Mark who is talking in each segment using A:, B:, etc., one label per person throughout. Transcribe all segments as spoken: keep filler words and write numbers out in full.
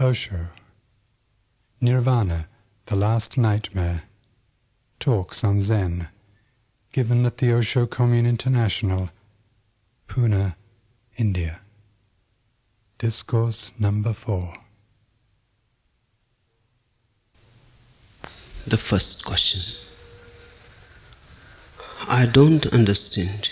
A: Osho. Nirvana, the Last Nightmare. Talks on Zen, given at the Osho Commune International, Pune, India. Discourse number four.
B: The first question. I don't understand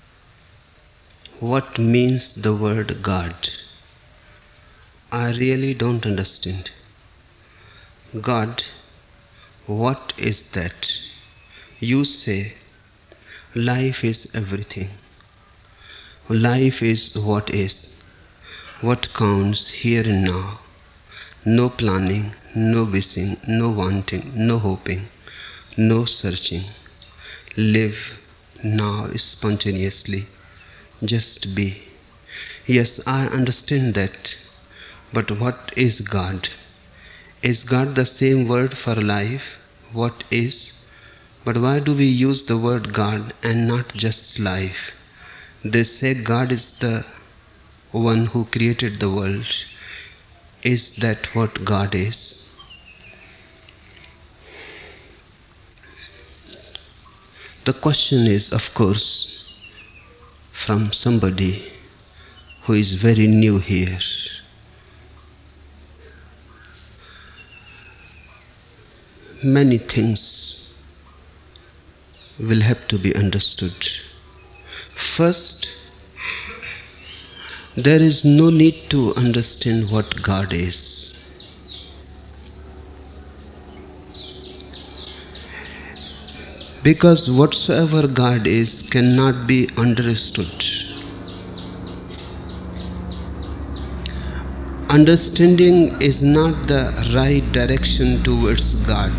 B: what means the word God. I really don't understand. God, what is that? You say life is everything. Life is what is, what counts here and now. No planning, no wishing, no wanting, no hoping, no searching. Live now spontaneously, just be. Yes, I understand that, but what is God? Is God the same word for life? What is? But why do we use the word God and not just life? They say God is the one who created the world. Is that what God is? The question is, of course, from somebody who is very new here. Many things will have to be understood. First, there is no need to understand what God is. Because whatsoever God is cannot be understood. Understanding is not the right direction towards God.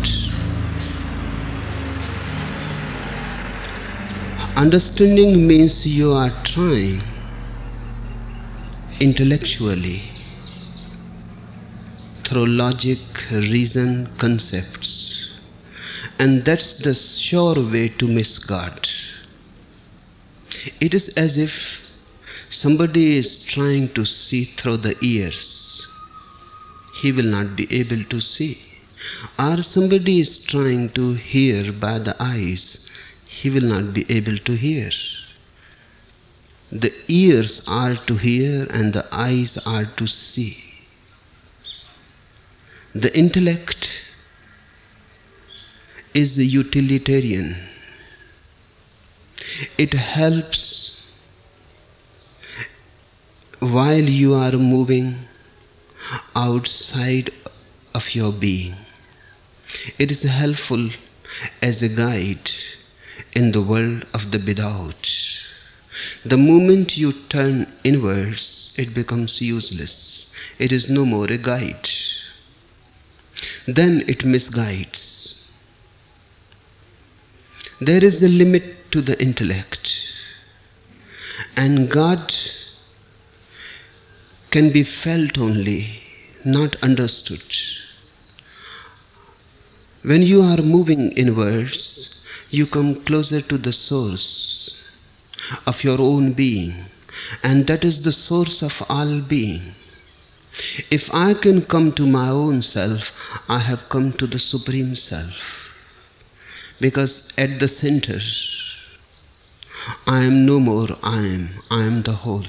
B: Understanding means you are trying intellectually, through logic, reason, concepts. And that's the sure way to miss God. It is as if somebody is trying to see through the ears. He will not be able to see. Or somebody is trying to hear by the eyes. He will not be able to hear. The ears are to hear and the eyes are to see. The intellect is a utilitarian. It helps while you are moving outside of your being. It is helpful as a guide in the world of the without. The moment you turn inwards, it becomes useless. It is no more a guide. Then it misguides. There is a limit to the intellect. And God can be felt only, not understood. When you are moving inwards, you come closer to the source of your own being, and that is the source of all being. If I can come to my own self, I have come to the Supreme Self, because at the center, I am no more I am, I am the whole.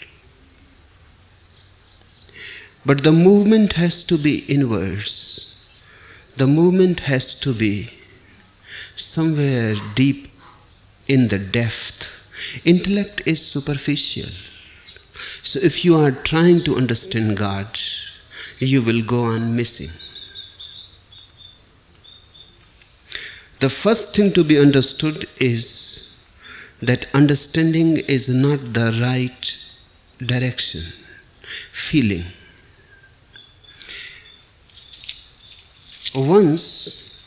B: But the movement has to be inwards. The movement has to be somewhere deep in the depth. Intellect is superficial. So if you are trying to understand God, you will go on missing. The first thing to be understood is that understanding is not the right direction. Feeling. Once,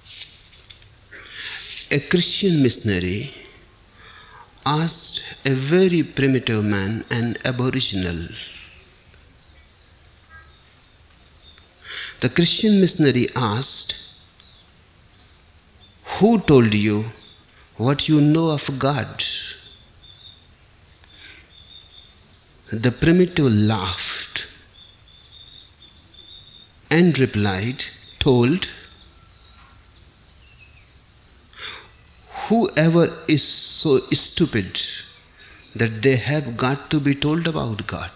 B: a Christian missionary asked a very primitive man, an aboriginal. The Christian missionary asked, "Who told you what you know of God?" The primitive laughed and replied, told, whoever is so stupid that they have got to be told about God.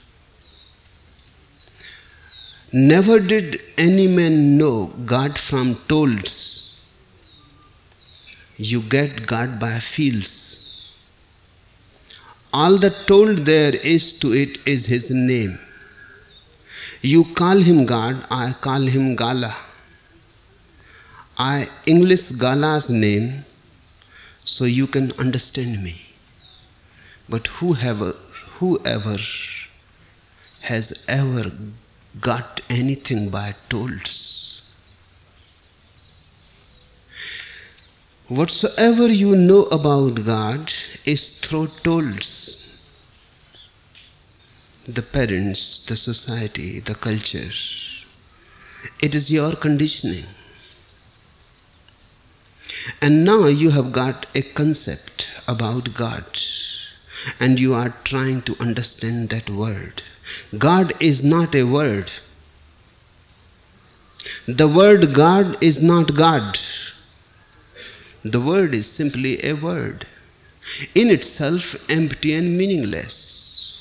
B: Never did any man know God from tolds. You get God by feels. All that told there is to it is His name. You call Him God, I call Him Gala. I English Gala's name so you can understand me. But whoever, whoever has ever got anything by tolds? Whatsoever you know about God is through tolds. The parents, the society, the culture. It is your conditioning. And now you have got a concept about God, and you are trying to understand that word. God is not a word. The word God is not God. The word is simply a word, in itself empty and meaningless.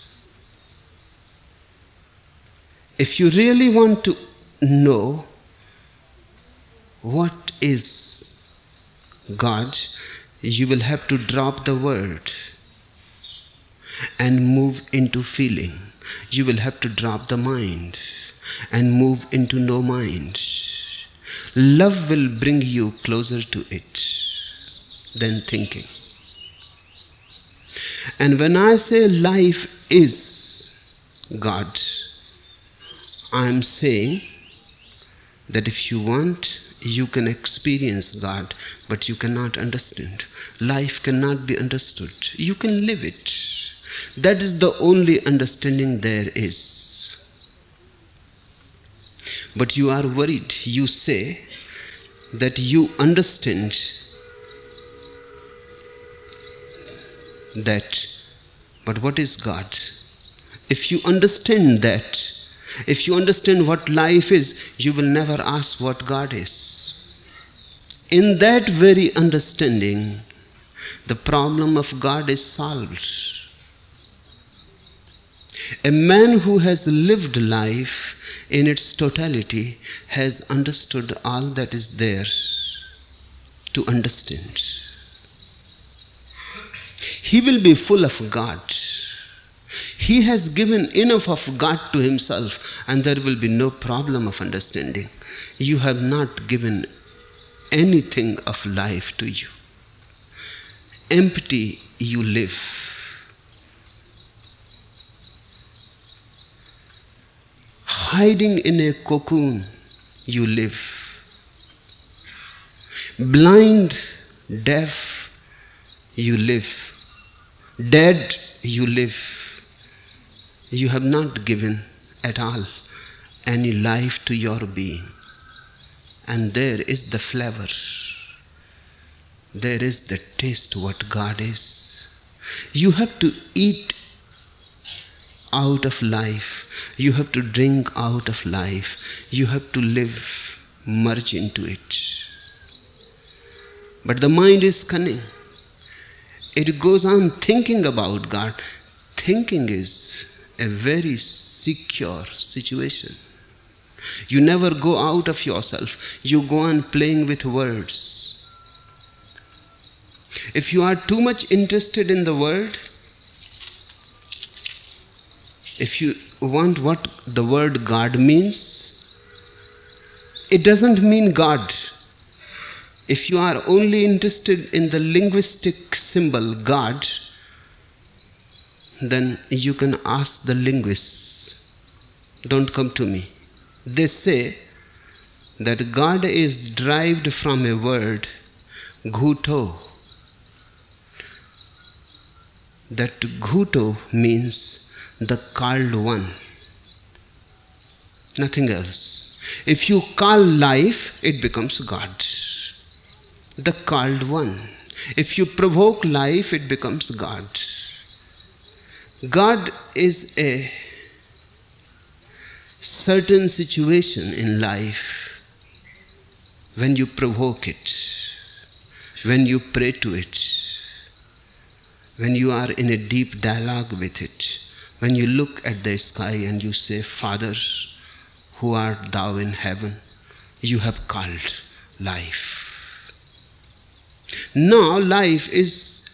B: If you really want to know what is God, you will have to drop the word and move into feeling. You will have to drop the mind and move into no mind. Love will bring you closer to it than thinking. And when I say life is God, I am saying that if you want, you can experience God, but you cannot understand. Life cannot be understood. You can live it. That is the only understanding there is. But you are worried. You say that you understand that, but what is God? If you understand that, if you understand what life is, you will never ask what God is. In that very understanding, the problem of God is solved. A man who has lived life in its totality has understood all that is there to understand. He will be full of God. He has given enough of God to himself, and there will be no problem of understanding. You have not given anything of life to you. Empty you live. Hiding in a cocoon you live. Blind, deaf you live. Dead you live. You have not given at all any life to your being. And there is the flavor. There is the taste what God is. You have to eat out of life. You have to drink out of life. You have to live, merge into it. But the mind is cunning. It goes on thinking about God. Thinking is a very secure situation. You never go out of yourself. You go on playing with words. If you are too much interested in the word, if you want what the word God means, it doesn't mean God. If you are only interested in the linguistic symbol God, then you can ask the linguists. Don't come to me. They say that God is derived from a word, ghuto. That ghuto means the called one. Nothing else. If you call life, it becomes God. The called one. If you provoke life, it becomes God. God is a certain situation in life, when you provoke it, when you pray to it, when you are in a deep dialogue with it, when you look at the sky and you say, Father, who art thou in heaven, you have called life. Now life is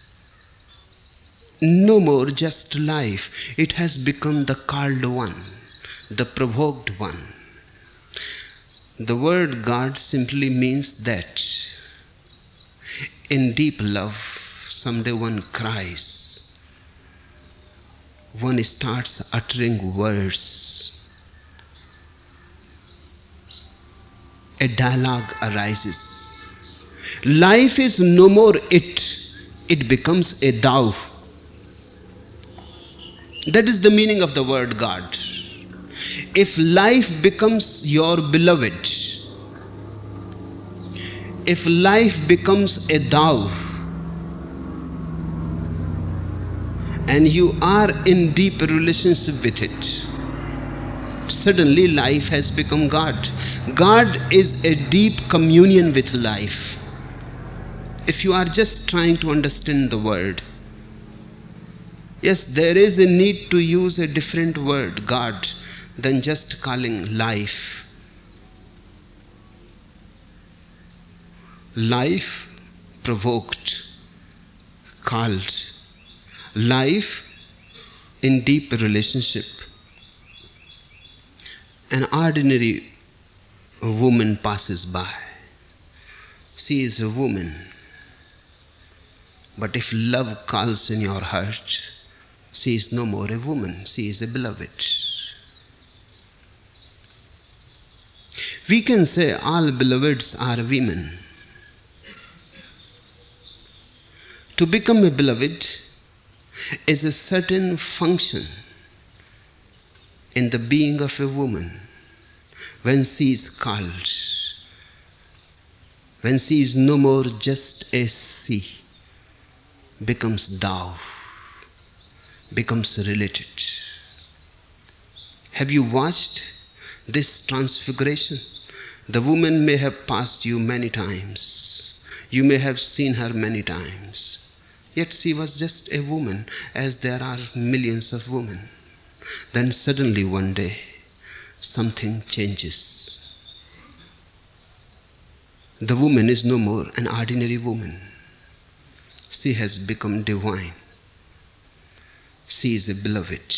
B: no more just life. It has become the called one, the provoked one. The word God simply means that in deep love, someday one cries, one starts uttering words, a dialogue arises. Life is no more it, it becomes a thou. That is the meaning of the word God. If life becomes your beloved, if life becomes a thou, and you are in deep relationship with it, suddenly life has become God. God is a deep communion with life. If you are just trying to understand the word, yes, there is a need to use a different word, God, than just calling life. Life provoked, called. Life in deep relationship. An ordinary woman passes by. She is a woman. But if love calls in your heart, she is no more a woman, she is a beloved. We can say all beloveds are women. To become a beloved is a certain function in the being of a woman. When she is called, when she is no more just a she, becomes thou, becomes related. Have you watched this transfiguration? The woman may have passed you many times. You may have seen her many times. Yet she was just a woman, as there are millions of women. Then suddenly one day, something changes. The woman is no more an ordinary woman. She has become divine. She is a beloved.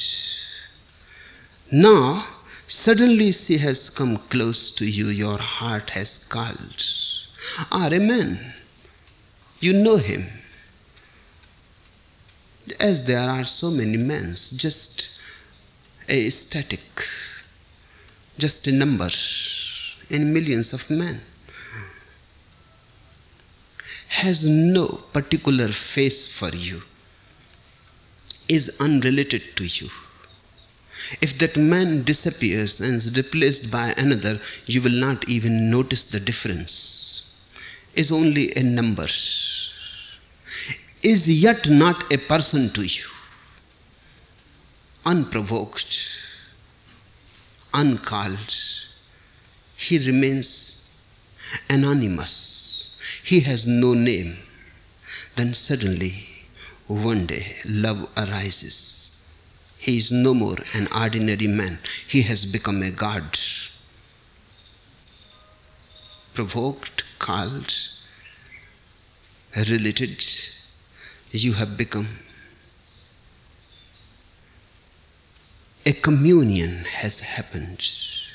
B: Now, suddenly she has come close to you, your heart has called. Ah, a man, you know him. As there are so many men, just a static, just a number in millions of men, has no particular face for you, is unrelated to you. If that man disappears and is replaced by another, you will not even notice the difference. Is only a number. Is yet not a person to you. Unprovoked, uncalled, he remains anonymous. He has no name. Then suddenly, one day, love arises. He is no more an ordinary man. He has become a God. Provoked, called, related, you have become. A communion has happened.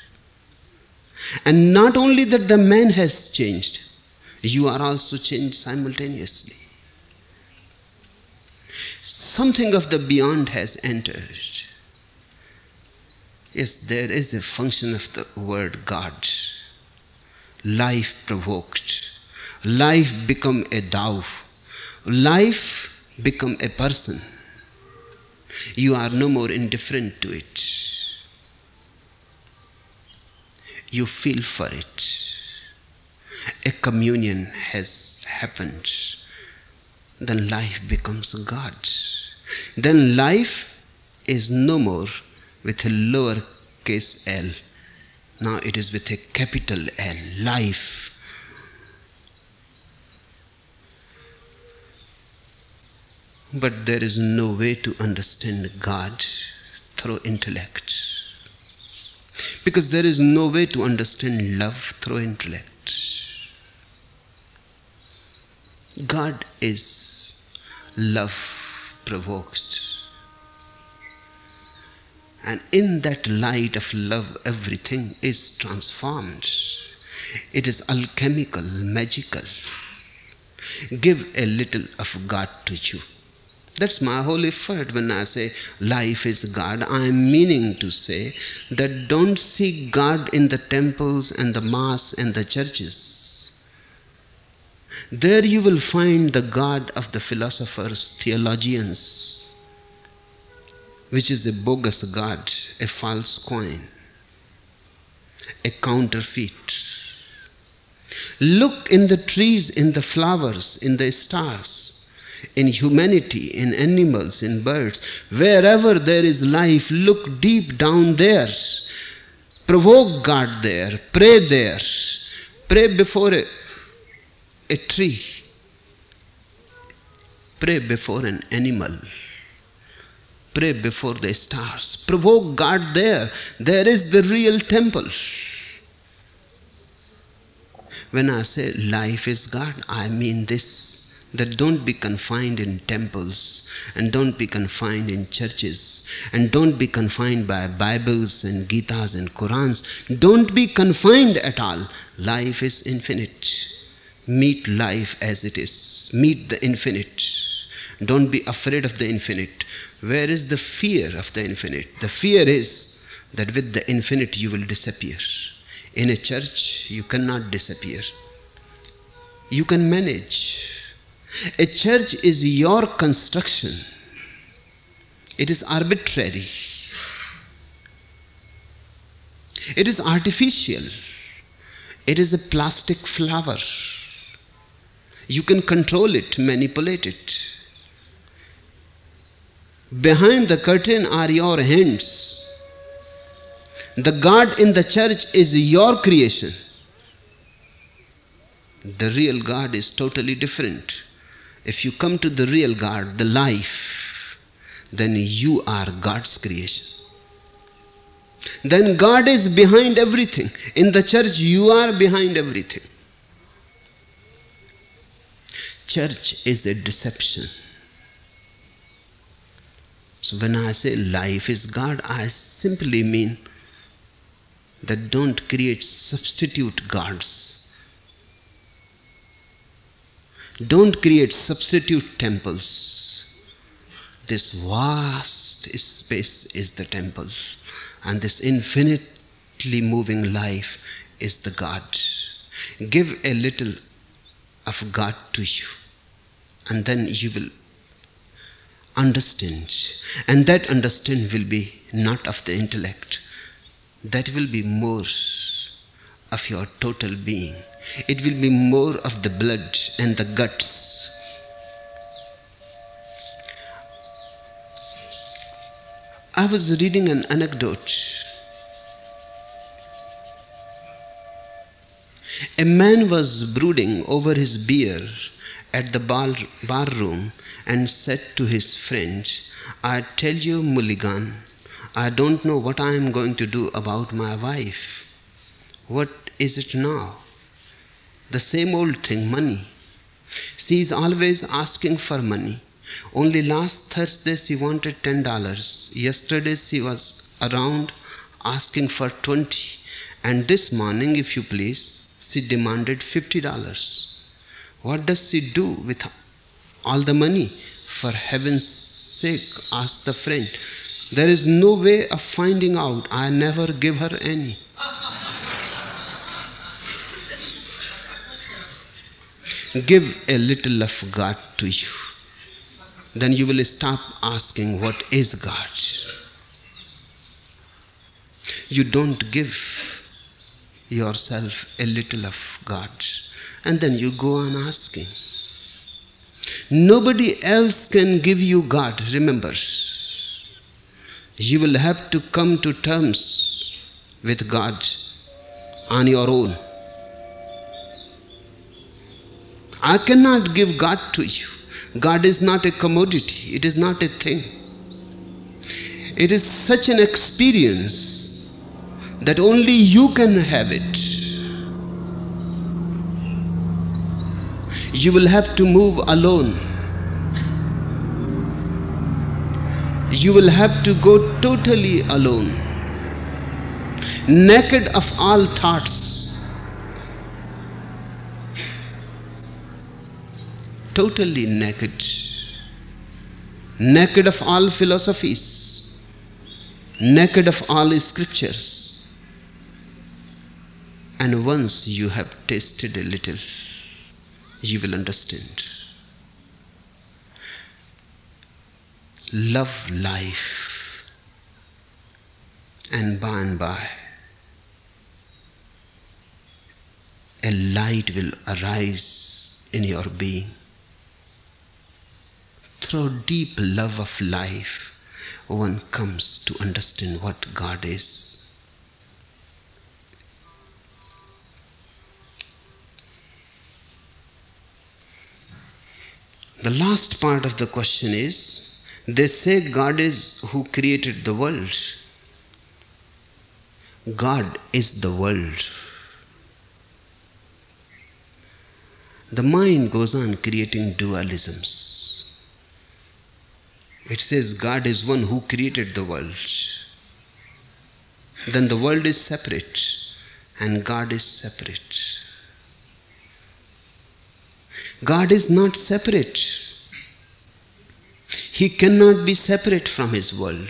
B: And not only that the man has changed, you are also changed simultaneously. Something of the beyond has entered. Yes, there is a function of the word God. Life provoked. Life become a thou. Life become a person. You are no more indifferent to it. You feel for it. A communion has happened. Then life becomes God. Then life is no more with a lower case L. Now it is with a capital L, life. But there is no way to understand God through intellect. Because there is no way to understand love through intellect. God is love provoked. And in that light of love, everything is transformed. It is alchemical, magical. Give a little of God to you. That's my whole effort when I say life is God. I am meaning to say that don't seek God in the temples and the mass and the churches. There you will find the God of the philosophers, theologians, which is a bogus God, a false coin, a counterfeit. Look in the trees, in the flowers, in the stars, in humanity, in animals, in birds. Wherever there is life, look deep down there. Provoke God there. Pray there. Pray before a, a tree. Pray before an animal. Pray before the stars. Provoke God there. There is the real temple. When I say life is God, I mean this. That don't be confined in temples, and don't be confined in churches, and don't be confined by Bibles and Gitas and Qurans. Don't be confined at all. Life is infinite. Meet life as it is. Meet the infinite. Don't be afraid of the infinite. Where is the fear of the infinite? The fear is that with the infinite you will disappear. In a church you cannot disappear. You can manage. A church is your construction. It is arbitrary. It is artificial. It is a plastic flower. You can control it, manipulate it. Behind the curtain are your hands. The God in the church is your creation. The real God is totally different. If you come to the real God, the life, then you are God's creation. Then God is behind everything. In the church, you are behind everything. Church is a deception. So when I say life is God, I simply mean that don't create substitute gods. Don't create substitute temples. This vast space is the temple, and this infinitely moving life is the God. Give a little of God to you, and then you will understand. And that understanding will be not of the intellect. That will be more of your total being. It will be more of the blood and the guts. I was reading an anecdote. A man was brooding over his beer at the bar, bar room and said to his friend, I tell you, Mulligan, I don't know what I am going to do about my wife. What is it now? The same old thing, money. She is always asking for money. Only last Thursday she wanted ten dollars. Yesterday she was around asking for twenty. And this morning, if you please, she demanded fifty dollars. What does she do with all the money? For heaven's sake, asked the friend. There is no way of finding out. I never give her any. Give a little of God to you. Then you will stop asking, what is God? You don't give yourself a little of God, and then you go on asking. Nobody else can give you God, remember. You will have to come to terms with God on your own. I cannot give God to you. God is not a commodity. It is not a thing. It is such an experience that only you can have it. You will have to move alone. You will have to go totally alone, naked of all thoughts, totally naked, naked of all philosophies, naked of all scriptures. And once you have tasted a little, you will understand. Love life, and by and by a light will arise in your being. Through deep love of life, one comes to understand what God is. The last part of the question is, they say God is who created the world. God is the world. The mind goes on creating dualisms. It says God is one who created the world. Then the world is separate and God is separate. God is not separate. He cannot be separate from his world.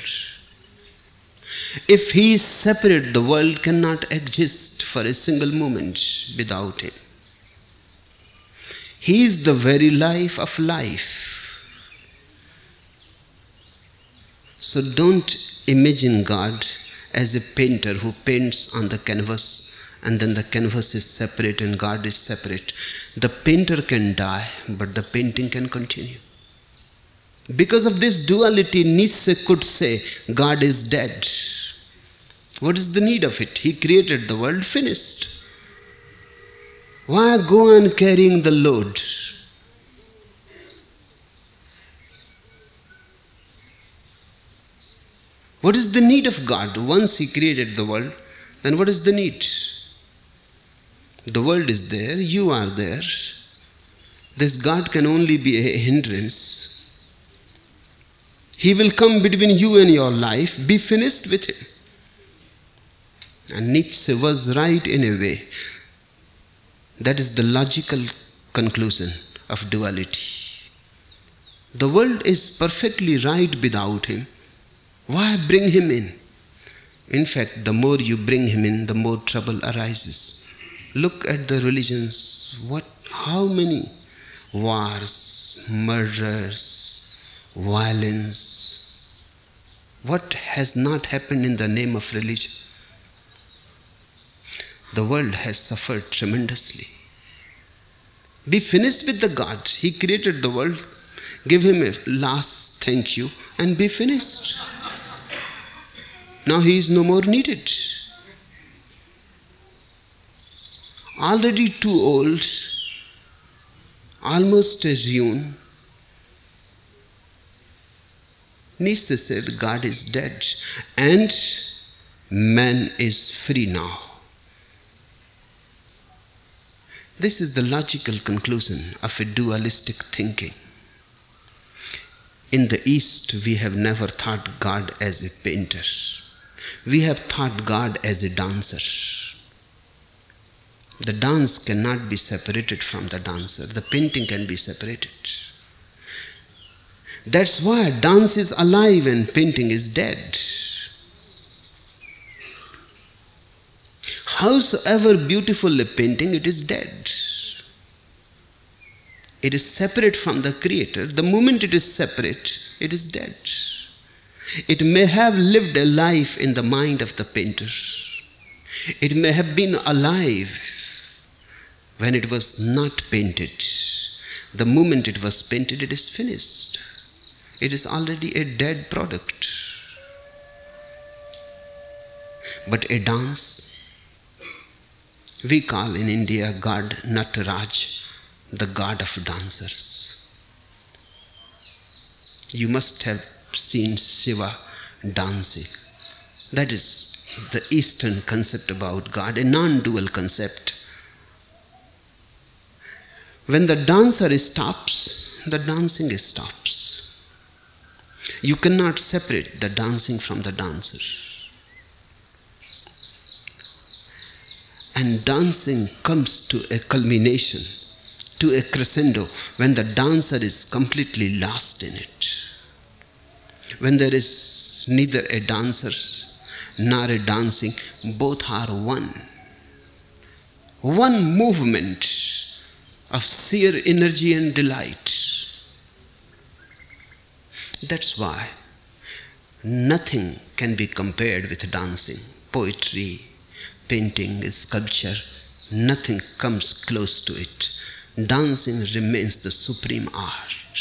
B: If he is separate, the world cannot exist for a single moment without him. He is the very life of life. So don't imagine God as a painter who paints on the canvas and then the canvas is separate and God is separate. The painter can die, but the painting can continue. Because of this duality, Nietzsche could say, God is dead. What is the need of it? He created the world, finished. Why go on carrying the load? What is the need of God? Once he created the world, then what is the need? The world is there, you are there. This God can only be a hindrance. He will come between you and your life. Be finished with him. And Nietzsche was right in a way. That is the logical conclusion of duality. The world is perfectly right without him. Why bring him in? In fact, the more you bring him in, the more trouble arises. Look at the religions. What? How many wars, murders, violence? What has not happened in the name of religion? The world has suffered tremendously. Be finished with the God. He created the world. Give him a last thank you and be finished. Now he is no more needed. Already too old, almost a ruin. Nietzsche said God is dead and man is free now. This is the logical conclusion of a dualistic thinking. In the East, we have never thought God as a painter. We have thought God as a dancer. The dance cannot be separated from the dancer. The painting can be separated. That's why dance is alive and painting is dead. Howsoever beautiful a painting, it is dead. It is separate from the creator. The moment it is separate, it is dead. It may have lived a life in the mind of the painter. It may have been alive when it was not painted. The moment it was painted, it is finished. It is already a dead product. But a dance, We call in India God Nataraj, the god of dancers. You must have seen Shiva dancing. That is the Eastern concept about God, a non-dual concept. When the dancer stops, the dancing stops. You cannot separate the dancing from the dancer. And dancing comes to a culmination, to a crescendo, when the dancer is completely lost in it. When there is neither a dancer nor a dancing, both are one. One movement of sheer energy and delight. That's why nothing can be compared with dancing. Poetry, painting, sculpture, nothing comes close to it. Dancing remains the supreme art.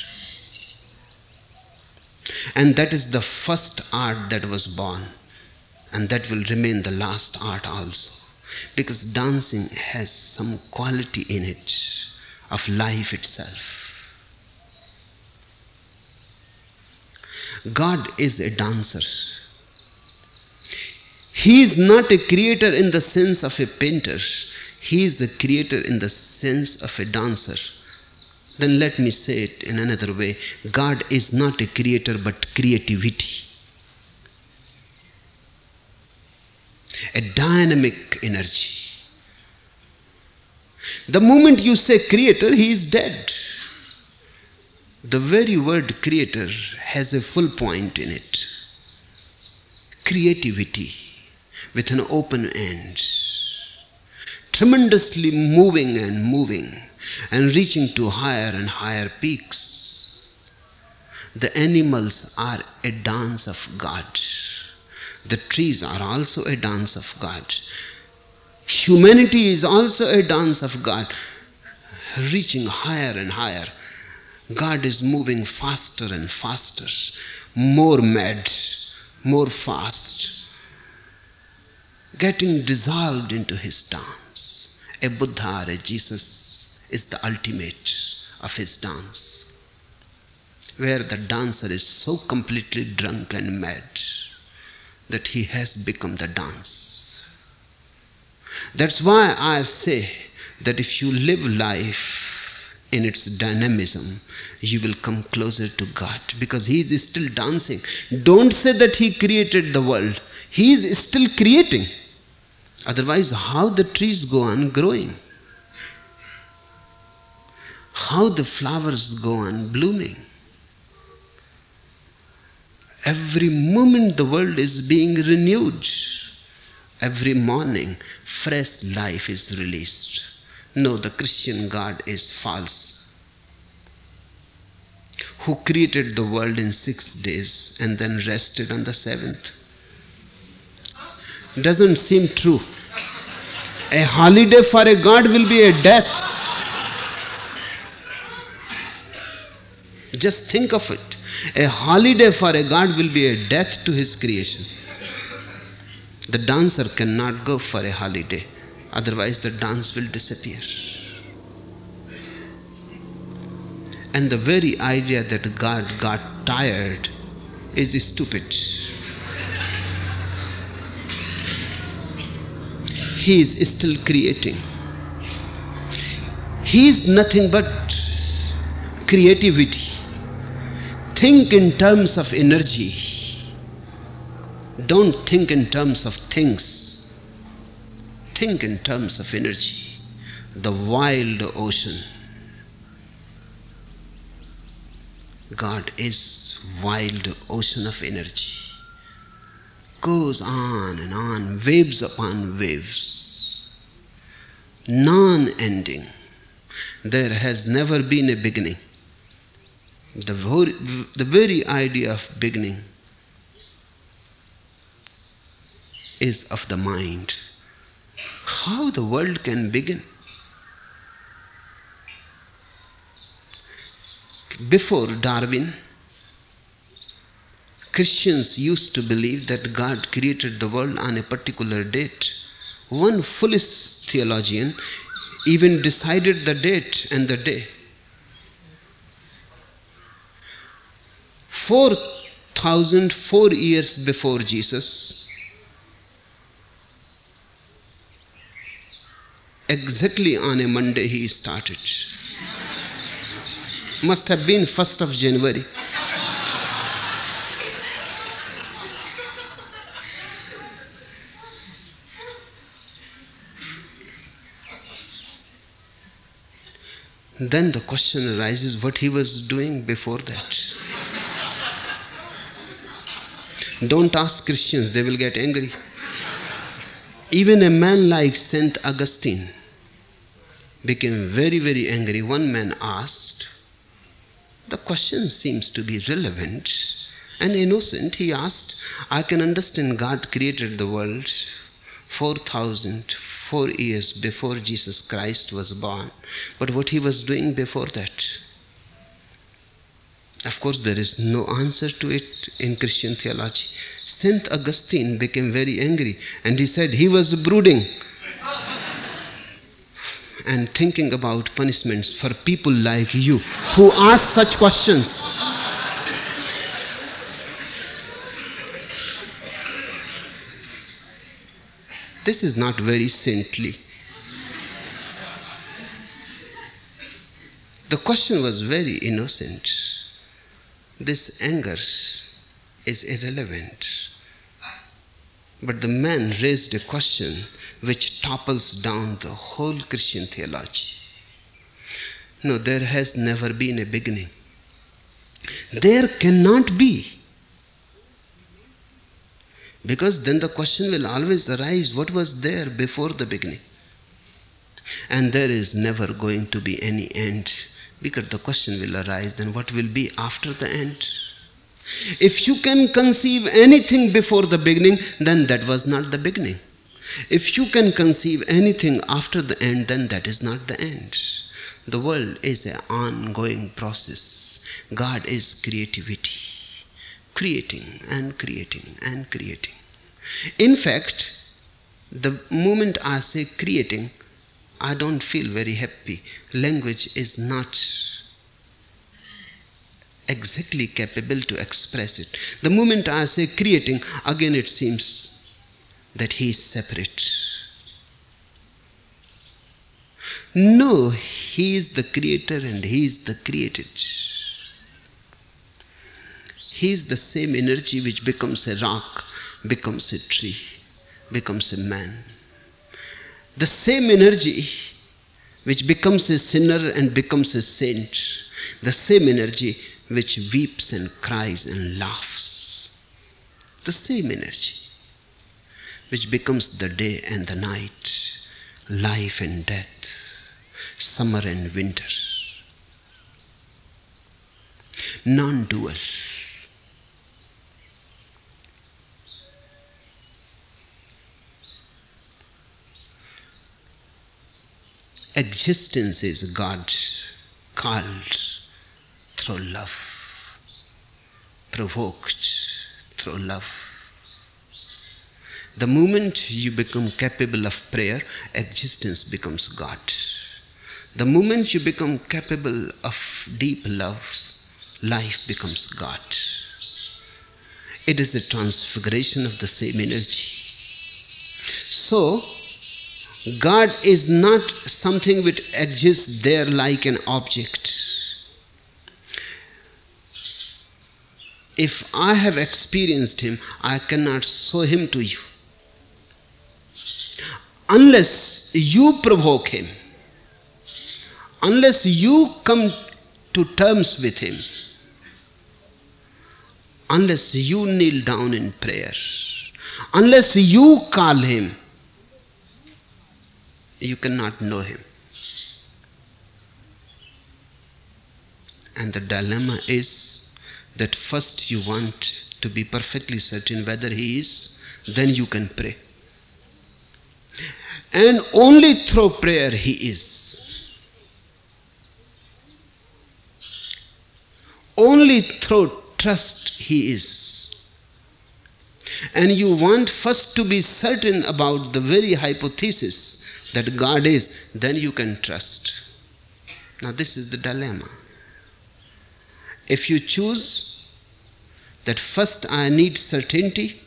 B: And that is the first art that was born, and that will remain the last art also. Because dancing has some quality in it of life itself. God is a dancer. He is not a creator in the sense of a painter. He is a creator in the sense of a dancer. Then let me say it in another way. God is not a creator but creativity. A dynamic energy. The moment you say creator, he is dead. The very word creator has a full point in it. Creativity with an open end. Tremendously moving and moving and reaching to higher and higher peaks. The animals are a dance of God. The trees are also a dance of God. Humanity is also a dance of God, reaching higher and higher. God is moving faster and faster, more mad, more fast, getting dissolved into his dance. A Buddha or a Jesus is the ultimate of his dance, where the dancer is so completely drunk and mad that he has become the dance. That's why I say that if you live life in its dynamism, you will come closer to God, because he is still dancing. Don't say that he created the world. He is still creating. Otherwise, how the trees go on growing? How the flowers go on blooming? Every moment the world is being renewed. Every morning, fresh life is released. No, the Christian God is false. Who created the world in six days and then rested on the seventh? Doesn't seem true. A holiday for a God will be a death. Just think of it. A holiday for a God will be a death to his creation. The dancer cannot go for a holiday, otherwise the dance will disappear. And the very idea that God got tired is stupid. He is still creating. He is nothing but creativity. Think in terms of energy. Don't think in terms of things. Think in terms of energy. The wild ocean. God is wild ocean of energy. Goes on and on, waves upon waves. Non-ending. There has never been a beginning. The very, the very idea of beginning is of the mind. How the world can begin? Before Darwin, Christians used to believe that God created the world on a particular date, One foolish theologian even decided the date and the day. Four thousand four years before Jesus, exactly on a Monday he started. Must have been first of January. Then the question arises what he was doing before that. Don't ask Christians, they will get angry. Even a man like Saint Augustine became very, very angry. One man asked, the question seems to be relevant and innocent. He asked, I can understand God created the world four thousand four years before Jesus Christ was born, but what he was doing before that? Of course, there is no answer to it in Christian theology. Saint Augustine became very angry and he said he was brooding and thinking about punishments for people like you who ask such questions. This is not very saintly. The question was very innocent. This anger is irrelevant. But the man raised a question which topples down the whole Christian theology. No, there has never been a beginning. There cannot be. Because then the question will always arise, what was there before the beginning? And there is never going to be any end. Because the question will arise, then what will be after the end? If you can conceive anything before the beginning, then that was not the beginning. If you can conceive anything after the end, then that is not the end. The world is an ongoing process. God is creativity. Creating and creating and creating. In fact, the moment I say creating, I don't feel very happy. Language is not exactly capable to express it. The moment I say creating, again it seems that he is separate. No, he is the creator and he is the created. He is the same energy which becomes a rock, becomes a tree, becomes a man. The same energy which becomes a sinner and becomes a saint. The same energy which weeps and cries and laughs. The same energy which becomes the day and the night, life and death, summer and winter. Non-dual. Existence is God called through love, provoked through love. The moment you become capable of prayer, existence becomes God. The moment you become capable of deep love, life becomes God. It is a transfiguration of the same energy. So, God is not something which exists there like an object. If I have experienced him, I cannot show him to you. Unless you provoke him, unless you come to terms with him, unless you kneel down in prayer, unless you call him, you cannot know him. And the dilemma is that first you want to be perfectly certain whether he is, then you can pray. And only through prayer he is. Only through trust he is. and you want first to be certain about the very hypothesis that God is, then you can trust. Now this is the dilemma. If you choose that first I need certainty,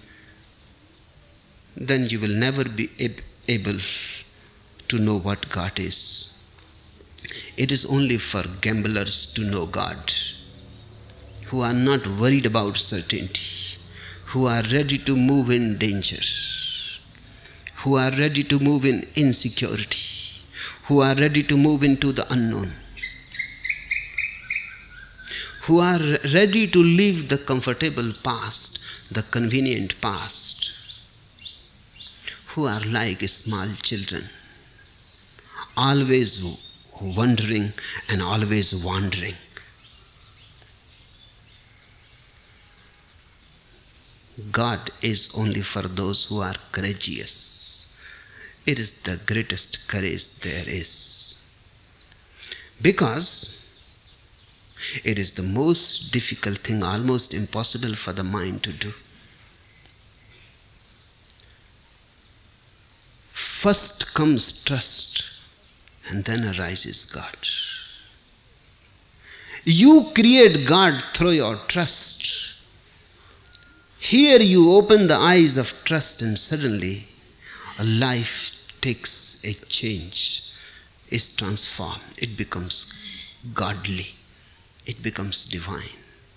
B: then you will never be able to know what God is. It is only for gamblers to know God, who are not worried about certainty, who are ready to move in danger, who are ready to move in insecurity, who are ready to move into the unknown, who are ready to leave the comfortable past, the convenient past, who are like small children, always wondering and always wandering. God is only for those who are courageous. It is the greatest courage there is, because it is the most difficult thing, almost impossible for the mind to do. First comes trust, and then arises God. You create God through your trust. Here you open the eyes of trust, and suddenly a life takes a change, is transformed. It becomes godly. It becomes divine.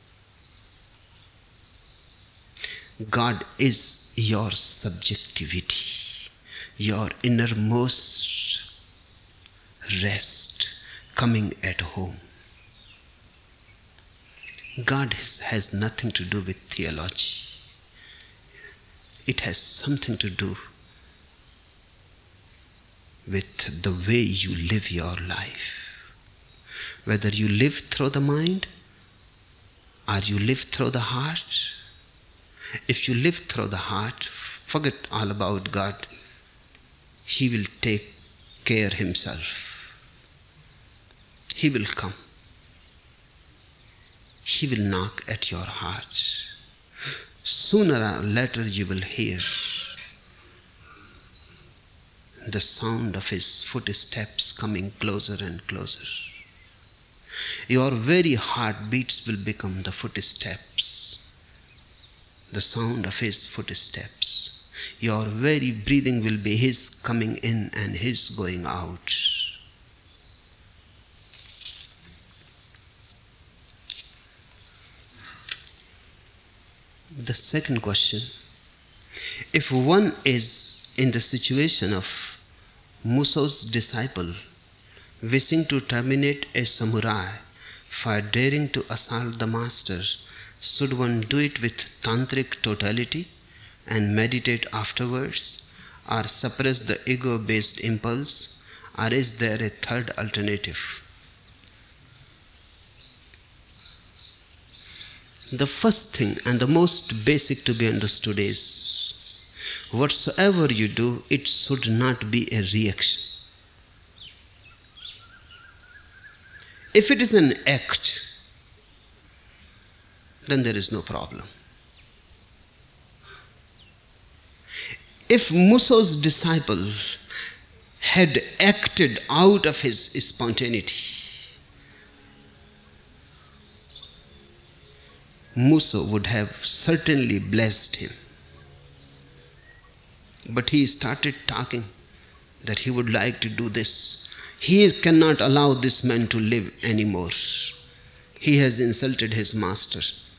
B: God is your subjectivity, your innermost rest, coming at home. God has, has nothing to do with theology. It has something to do with the way you live your life. Whether you live through the mind or you live through the heart. If you live through the heart, forget all about God. He will take care himself. He will come. He will knock at your heart. Sooner or later you will hear the sound of his footsteps coming closer and closer. Your very heartbeats will become the footsteps, the sound of his footsteps. Your very breathing will be his coming in and his going out. The second question, if one is in the situation of Muso's disciple wishing to terminate a samurai for daring to assault the master, should one do it with tantric totality and meditate afterwards, or suppress the ego-based impulse, or is there a third alternative? The first thing and the most basic to be understood is, whatsoever you do, it should not be a reaction. If it is an act, then there is no problem. If Muso's disciple had acted out of his spontaneity, Muso would have certainly blessed him. But he started talking that he would like to do this. He cannot allow this man to live anymore. He has insulted his master.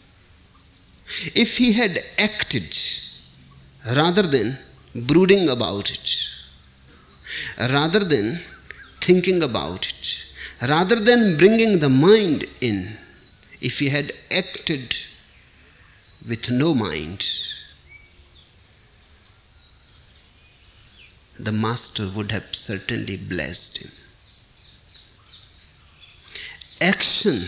B: If he had acted rather than brooding about it, rather than thinking about it, rather than bringing the mind in, if he had acted with no mind, the master would have certainly blessed him. Action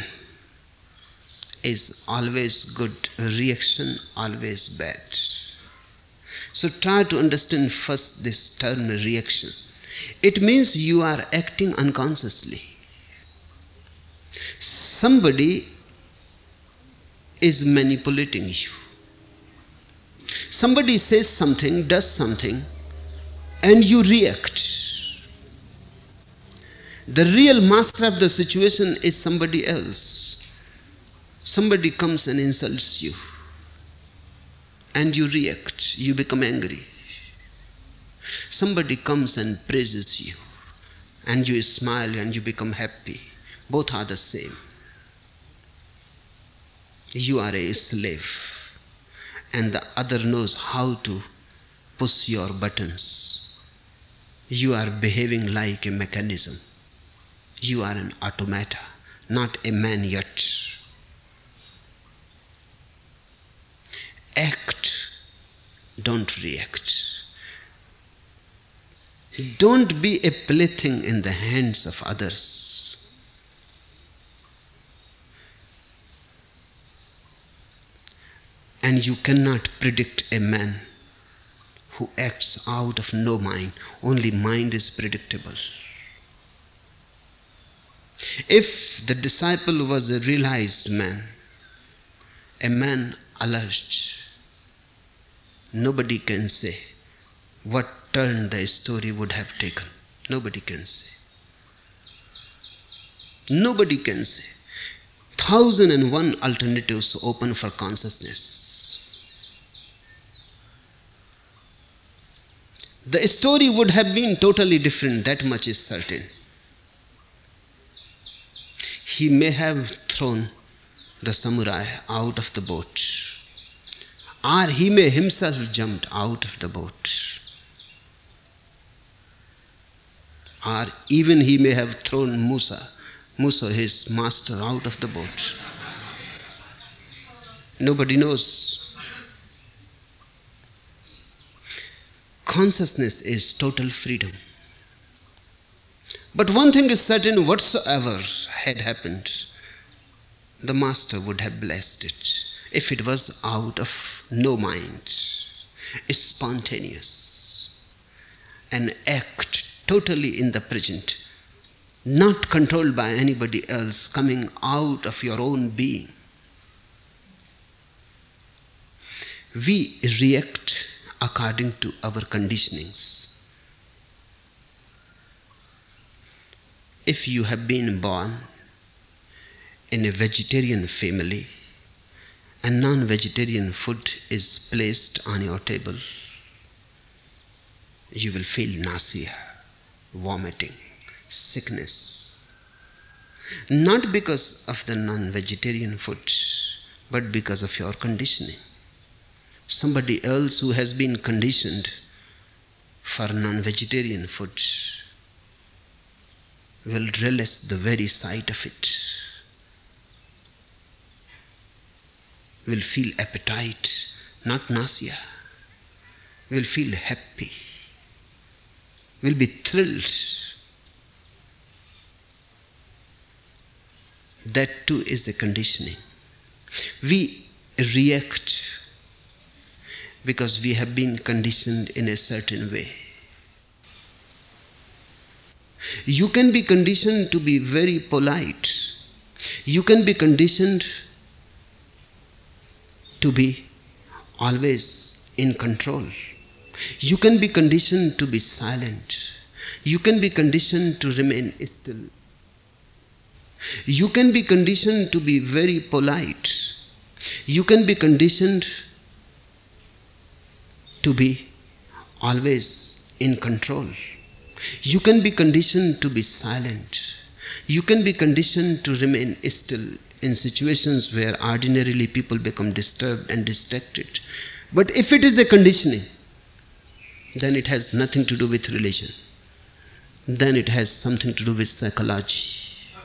B: is always good, reaction always bad. So try to understand first this term reaction. It means you are acting unconsciously. Somebody is manipulating you. Somebody says something, does something, and you react. The real master of the situation is somebody else. Somebody comes and insults you, and you react, you become angry. Somebody comes and praises you, and you smile and you become happy. Both are the same. You are a slave, and the other knows how to push your buttons. You are behaving like a mechanism. You are an automata, not a man yet. Act, don't react. Don't be a plaything in the hands of others. And you cannot predict a man who acts out of no mind. Only mind is predictable. If the disciple was a realized man, a man alert, nobody can say what turn the story would have taken. Nobody can say. Nobody can say. Thousand and one alternatives open for consciousness. The story would have been totally different, that much is certain. He may have thrown the samurai out of the boat, or he may himself jumped out of the boat, or even he may have thrown Musa, Musa, his master, out of the boat. Nobody knows. Consciousness is total freedom. But one thing is certain, whatsoever had happened, the master would have blessed it if it was out of no mind, spontaneous, an act totally in the present, not controlled by anybody else, coming out of your own being. We react according to our conditionings. If you have been born in a vegetarian family and non-vegetarian food is placed on your table, you will feel nausea, vomiting, sickness. Not because of the non-vegetarian food, but because of your conditioning. Somebody else who has been conditioned for non-vegetarian food will relish the very sight of it, will feel appetite, not nausea, will feel happy, will be thrilled. That too is a conditioning. We react because we have been conditioned in a certain way. You can be conditioned to be very polite. You can be conditioned to be always in control. You can be conditioned to be silent. You can be conditioned to remain still. You can be conditioned to be very polite. You can be conditioned to be always in control. You can be conditioned to be silent. You can be conditioned to remain still in situations where ordinarily people become disturbed and distracted. But if it is a conditioning, then it has nothing to do with religion. Then it has something to do with psychology.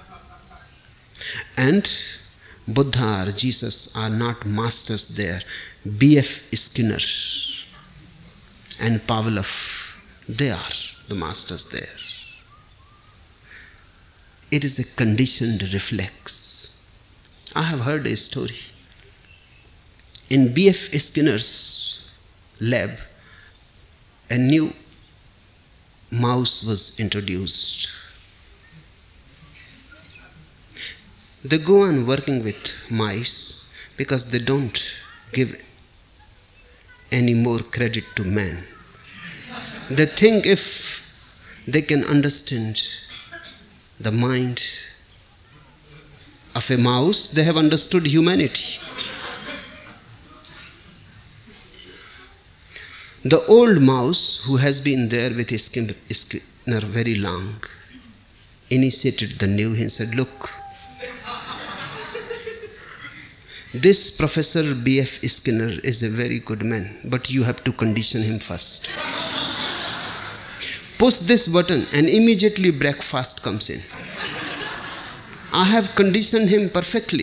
B: And Buddha or Jesus are not masters there. B F Skinner and Pavlov, they are the masters there. It is a conditioned reflex. I have heard a story. In B F Skinner's lab, a new mouse was introduced. They go on working with mice because they don't give any more credit to man. They think if they can understand the mind of a mouse, they have understood humanity. The old mouse, who has been there with his Skinner very long, initiated the new. He said, look, this Professor B F Skinner is a very good man, but you have to condition him first. Push this button and immediately breakfast comes in. I have conditioned him perfectly.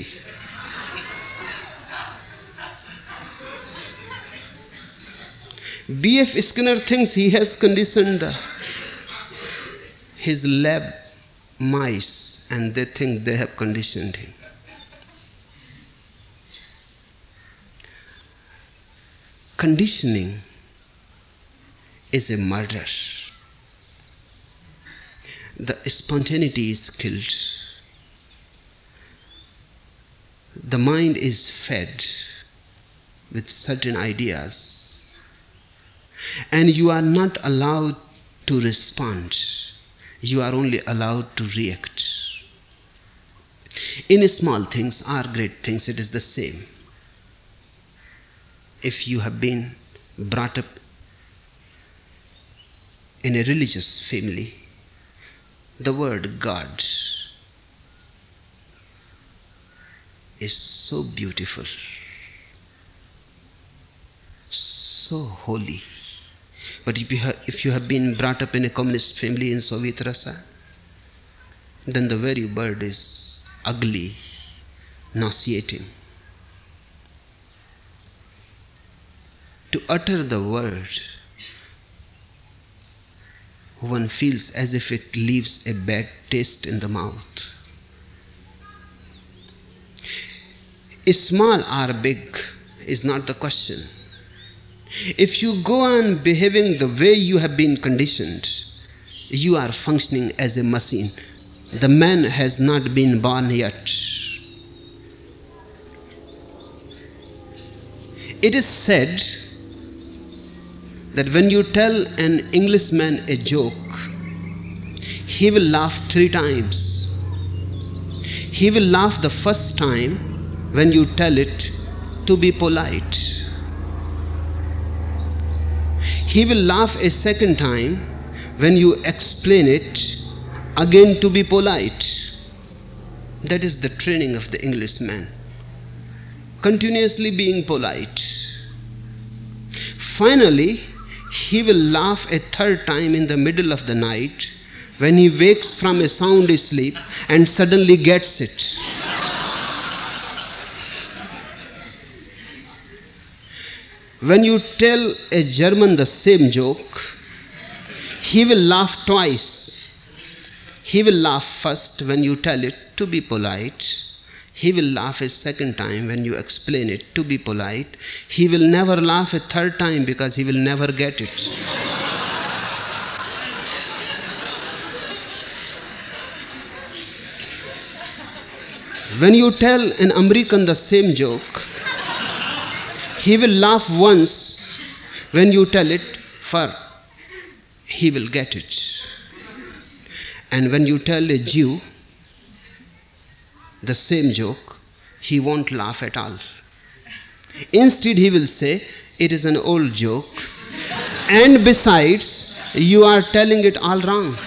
B: B F Skinner thinks he has conditioned the, his lab mice, and they think they have conditioned him. Conditioning is a murder. The spontaneity is killed. The mind is fed with certain ideas, and you are not allowed to respond. You are only allowed to react. In small things or great things, it is the same. If you have been brought up in a religious family, the word God is so beautiful, so holy. But if you, have, if you have been brought up in a communist family in Soviet Russia, then the very word is ugly, nauseating. To utter the word, one feels as if it leaves a bad taste in the mouth. Small or big is not the question. If you go on behaving the way you have been conditioned, you are functioning as a machine. The man has not been born yet. It is said that when you tell an Englishman a joke, he will laugh three times. He will laugh the first time when you tell it to be polite. He will laugh a second time when you explain it again to be polite. That is the training of the Englishman, continuously being polite. Finally, he will laugh a third time in the middle of the night when he wakes from a sound sleep and suddenly gets it. When you tell a German the same joke, he will laugh twice. He will laugh first when you tell it to be polite. He will laugh a second time when you explain it to be polite. He will never laugh a third time because he will never get it. When you tell an American the same joke, he will laugh once. When you tell it, for he will get it. And when you tell a Jew the same joke, he won't laugh at all. Instead, he will say, it is an old joke, and besides, you are telling it all wrong.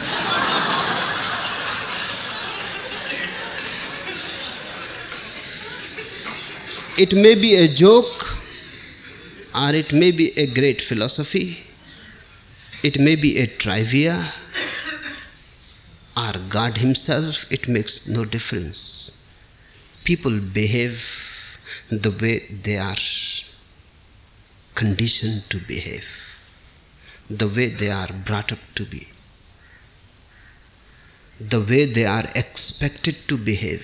B: It may be a joke, or it may be a great philosophy, it may be a trivia, or God himself, it makes no difference. People behave the way they are conditioned to behave, the way they are brought up to be, the way they are expected to behave.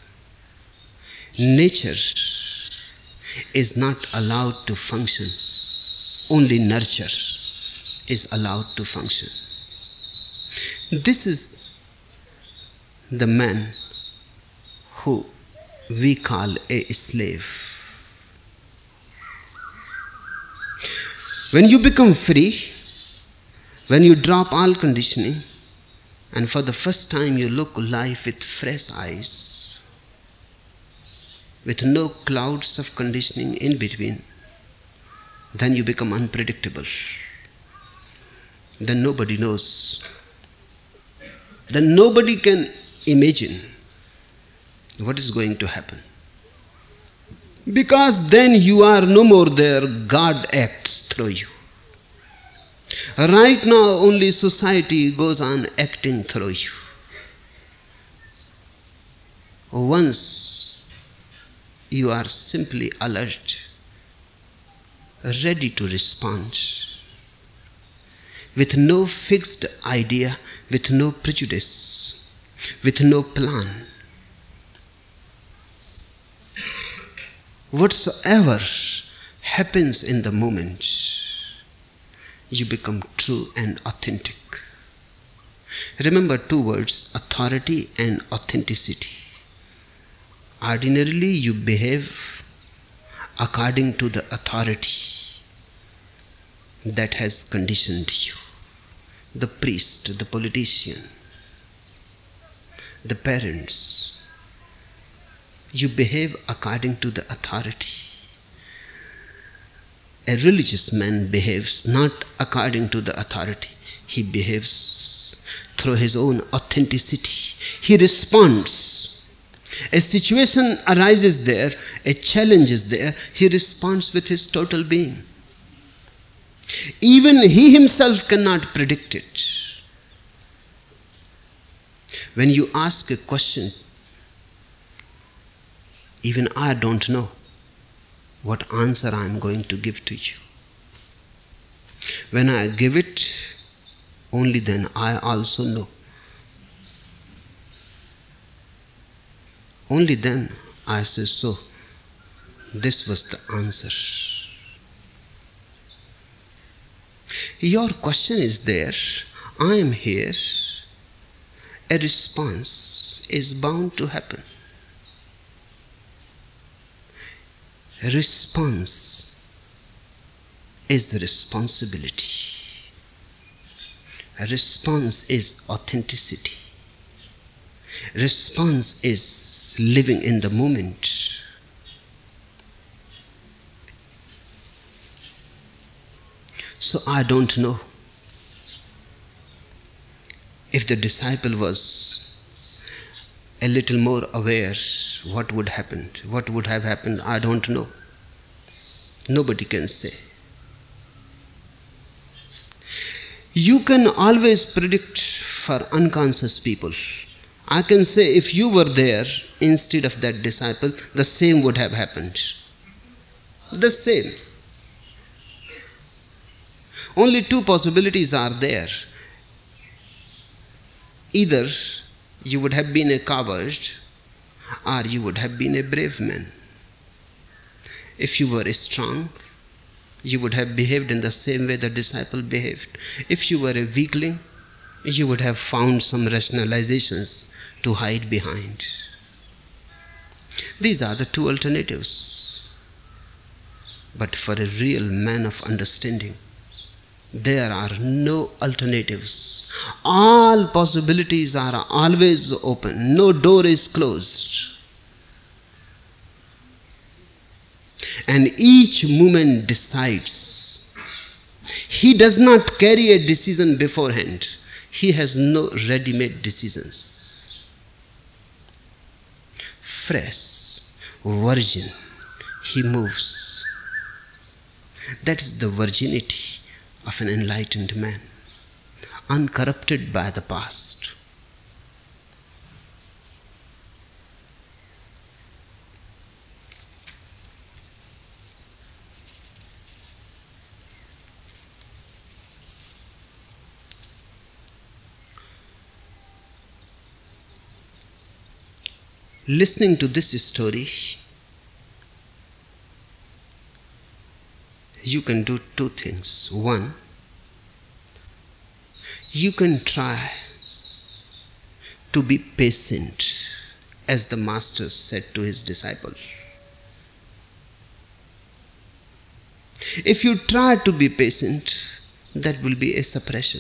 B: Nature is not allowed to function. Only nurture is allowed to function. This is the man who we call a slave. When you become free, when you drop all conditioning, and for the first time you look life with fresh eyes, with no clouds of conditioning in between, then you become unpredictable. Then nobody knows. Then nobody can imagine what is going to happen. Because then you are no more there, God acts through you. Right now only society goes on acting through you. Once you are simply alert, ready to respond, with no fixed idea, with no prejudice, with no plan. Whatsoever happens in the moment, you become true and authentic. Remember two words, authority and authenticity. Ordinarily you behave according to the authority that has conditioned you. The priest, the politician, the parents. You behave according to the authority. A religious man behaves not according to the authority. He behaves through his own authenticity. He responds. A situation arises there, a challenge is there, he responds with his total being. Even he himself cannot predict it. When you ask a question, even I don't know what answer I am going to give to you. When I give it, only then I also know. Only then I say, so, this was the answer. Your question is there, I am here, a response is bound to happen. A response is responsibility. A response is authenticity. Response is living in the moment. So I don't know if the disciple was a little more aware, what would happen, what would have happened, I don't know. Nobody can say. You can always predict for unconscious people. I can say if you were there instead of that disciple, the same would have happened. The same. Only two possibilities are there. Either you would have been a coward or you would have been a brave man. If you were strong, you would have behaved in the same way the disciple behaved. If you were a weakling, you would have found some rationalizations to hide behind. These are the two alternatives. But for a real man of understanding, there are no alternatives. All possibilities are always open. No door is closed. And each moment decides. He does not carry a decision beforehand. He has no ready-made decisions. Fresh, virgin, he moves. That is the virginity of an enlightened man, uncorrupted by the past. Listening to this story, you can do two things. One, you can try to be patient, as the Master said to his disciples. If you try to be patient, that will be a suppression.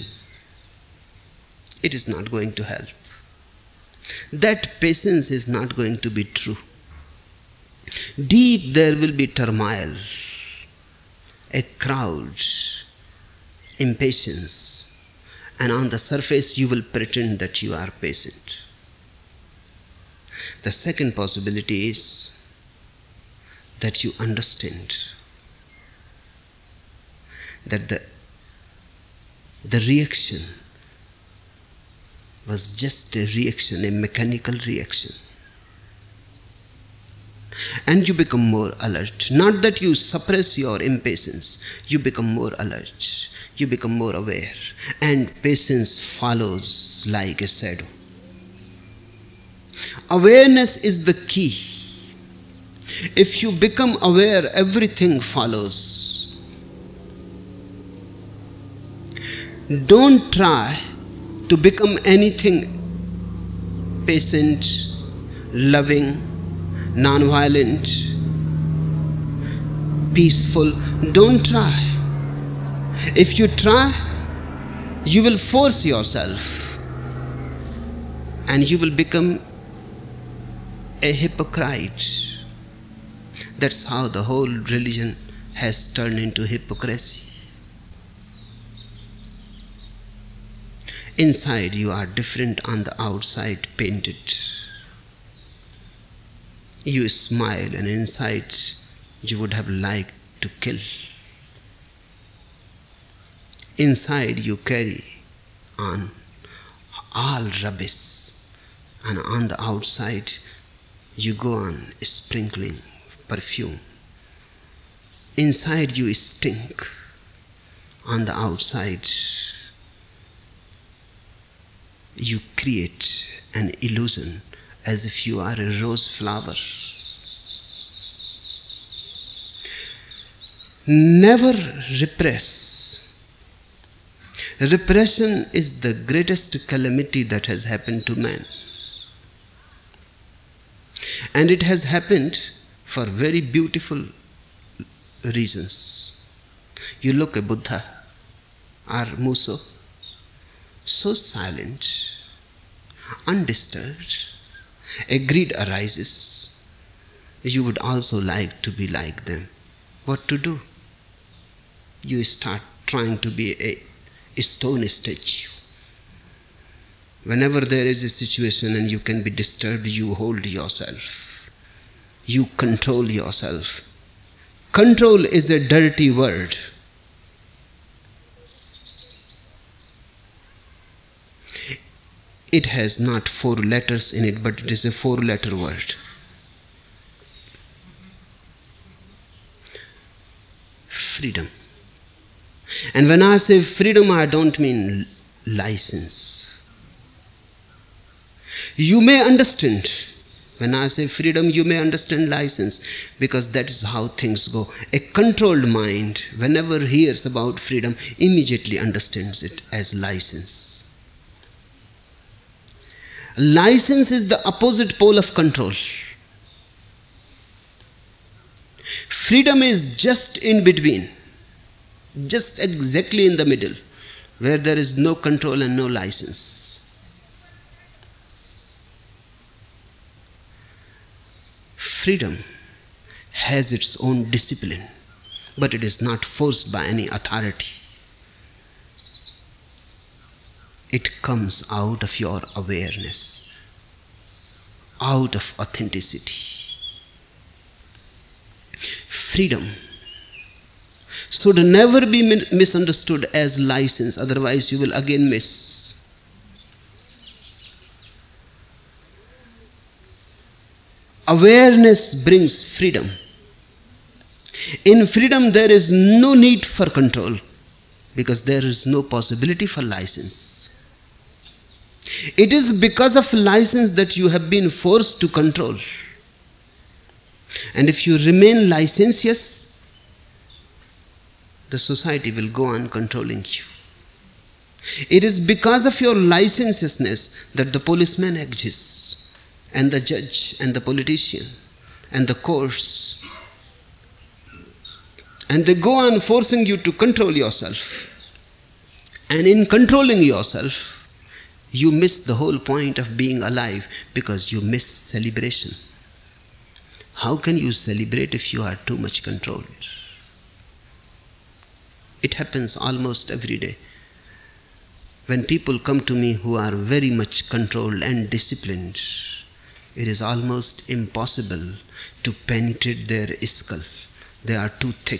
B: It is not going to help. That patience is not going to be true. Deep there will be turmoil, a crowd, impatience, and on the surface you will pretend that you are patient. The second possibility is that you understand that the, the reaction was just a reaction, a mechanical reaction. And you become more alert. Not that you suppress your impatience, you become more alert, you become more aware, and patience follows like a shadow. Awareness is the key. If you become aware, everything follows. Don't try to become anything patient, loving, non-violent, peaceful. Don't try. If you try, you will force yourself and you will become a hypocrite. That's how the whole religion has turned into hypocrisy. Inside you are different, on the outside painted. You smile and inside you would have liked to kill. Inside you carry on all rubbish, and on the outside you go on sprinkling perfume. Inside you stink, on the outside you create an illusion as if you are a rose flower. Never repress. Repression is the greatest calamity that has happened to man. And it has happened for very beautiful reasons. You look at Buddha or Muso, so silent, undisturbed. A greed arises. You would also like to be like them. What to do? You start trying to be a, a stone statue. Whenever there is a situation and you can be disturbed, you hold yourself. You control yourself. Control is a dirty word. It has not four letters in it, but it is a four-letter word. Freedom. And when I say freedom, I don't mean license. You may understand. When I say freedom, you may understand license, because that is how things go. A controlled mind, whenever hears about freedom, immediately understands it as license. License is the opposite pole of control. Freedom is just in between, just exactly in the middle, where there is no control and no license. Freedom has its own discipline, but it is not forced by any authority. It comes out of your awareness, out of authenticity. Freedom should never be misunderstood as license, otherwise you will again miss. Awareness brings freedom. In freedom there is no need for control, because there is no possibility for license. It is because of license that you have been forced to control. And if you remain licentious, the society will go on controlling you. It is because of your licentiousness that the policeman exists, and the judge, and the politician, and the courts. And they go on forcing you to control yourself. And in controlling yourself, you miss the whole point of being alive because you miss celebration. How can you celebrate if you are too much controlled? It happens almost every day. When people come to me who are very much controlled and disciplined, it is almost impossible to penetrate their skull. They are too thick.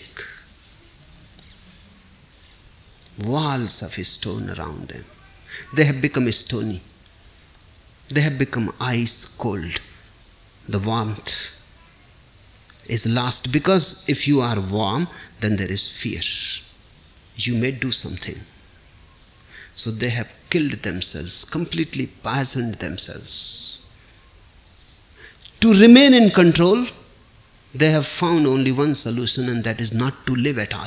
B: Walls of stone around them. They have become stony. They have become ice cold. The warmth is lost, because if you are warm, then there is fear. You may do something. So they have killed themselves, completely poisoned themselves. To remain in control, they have found only one solution, and that is not to live at all.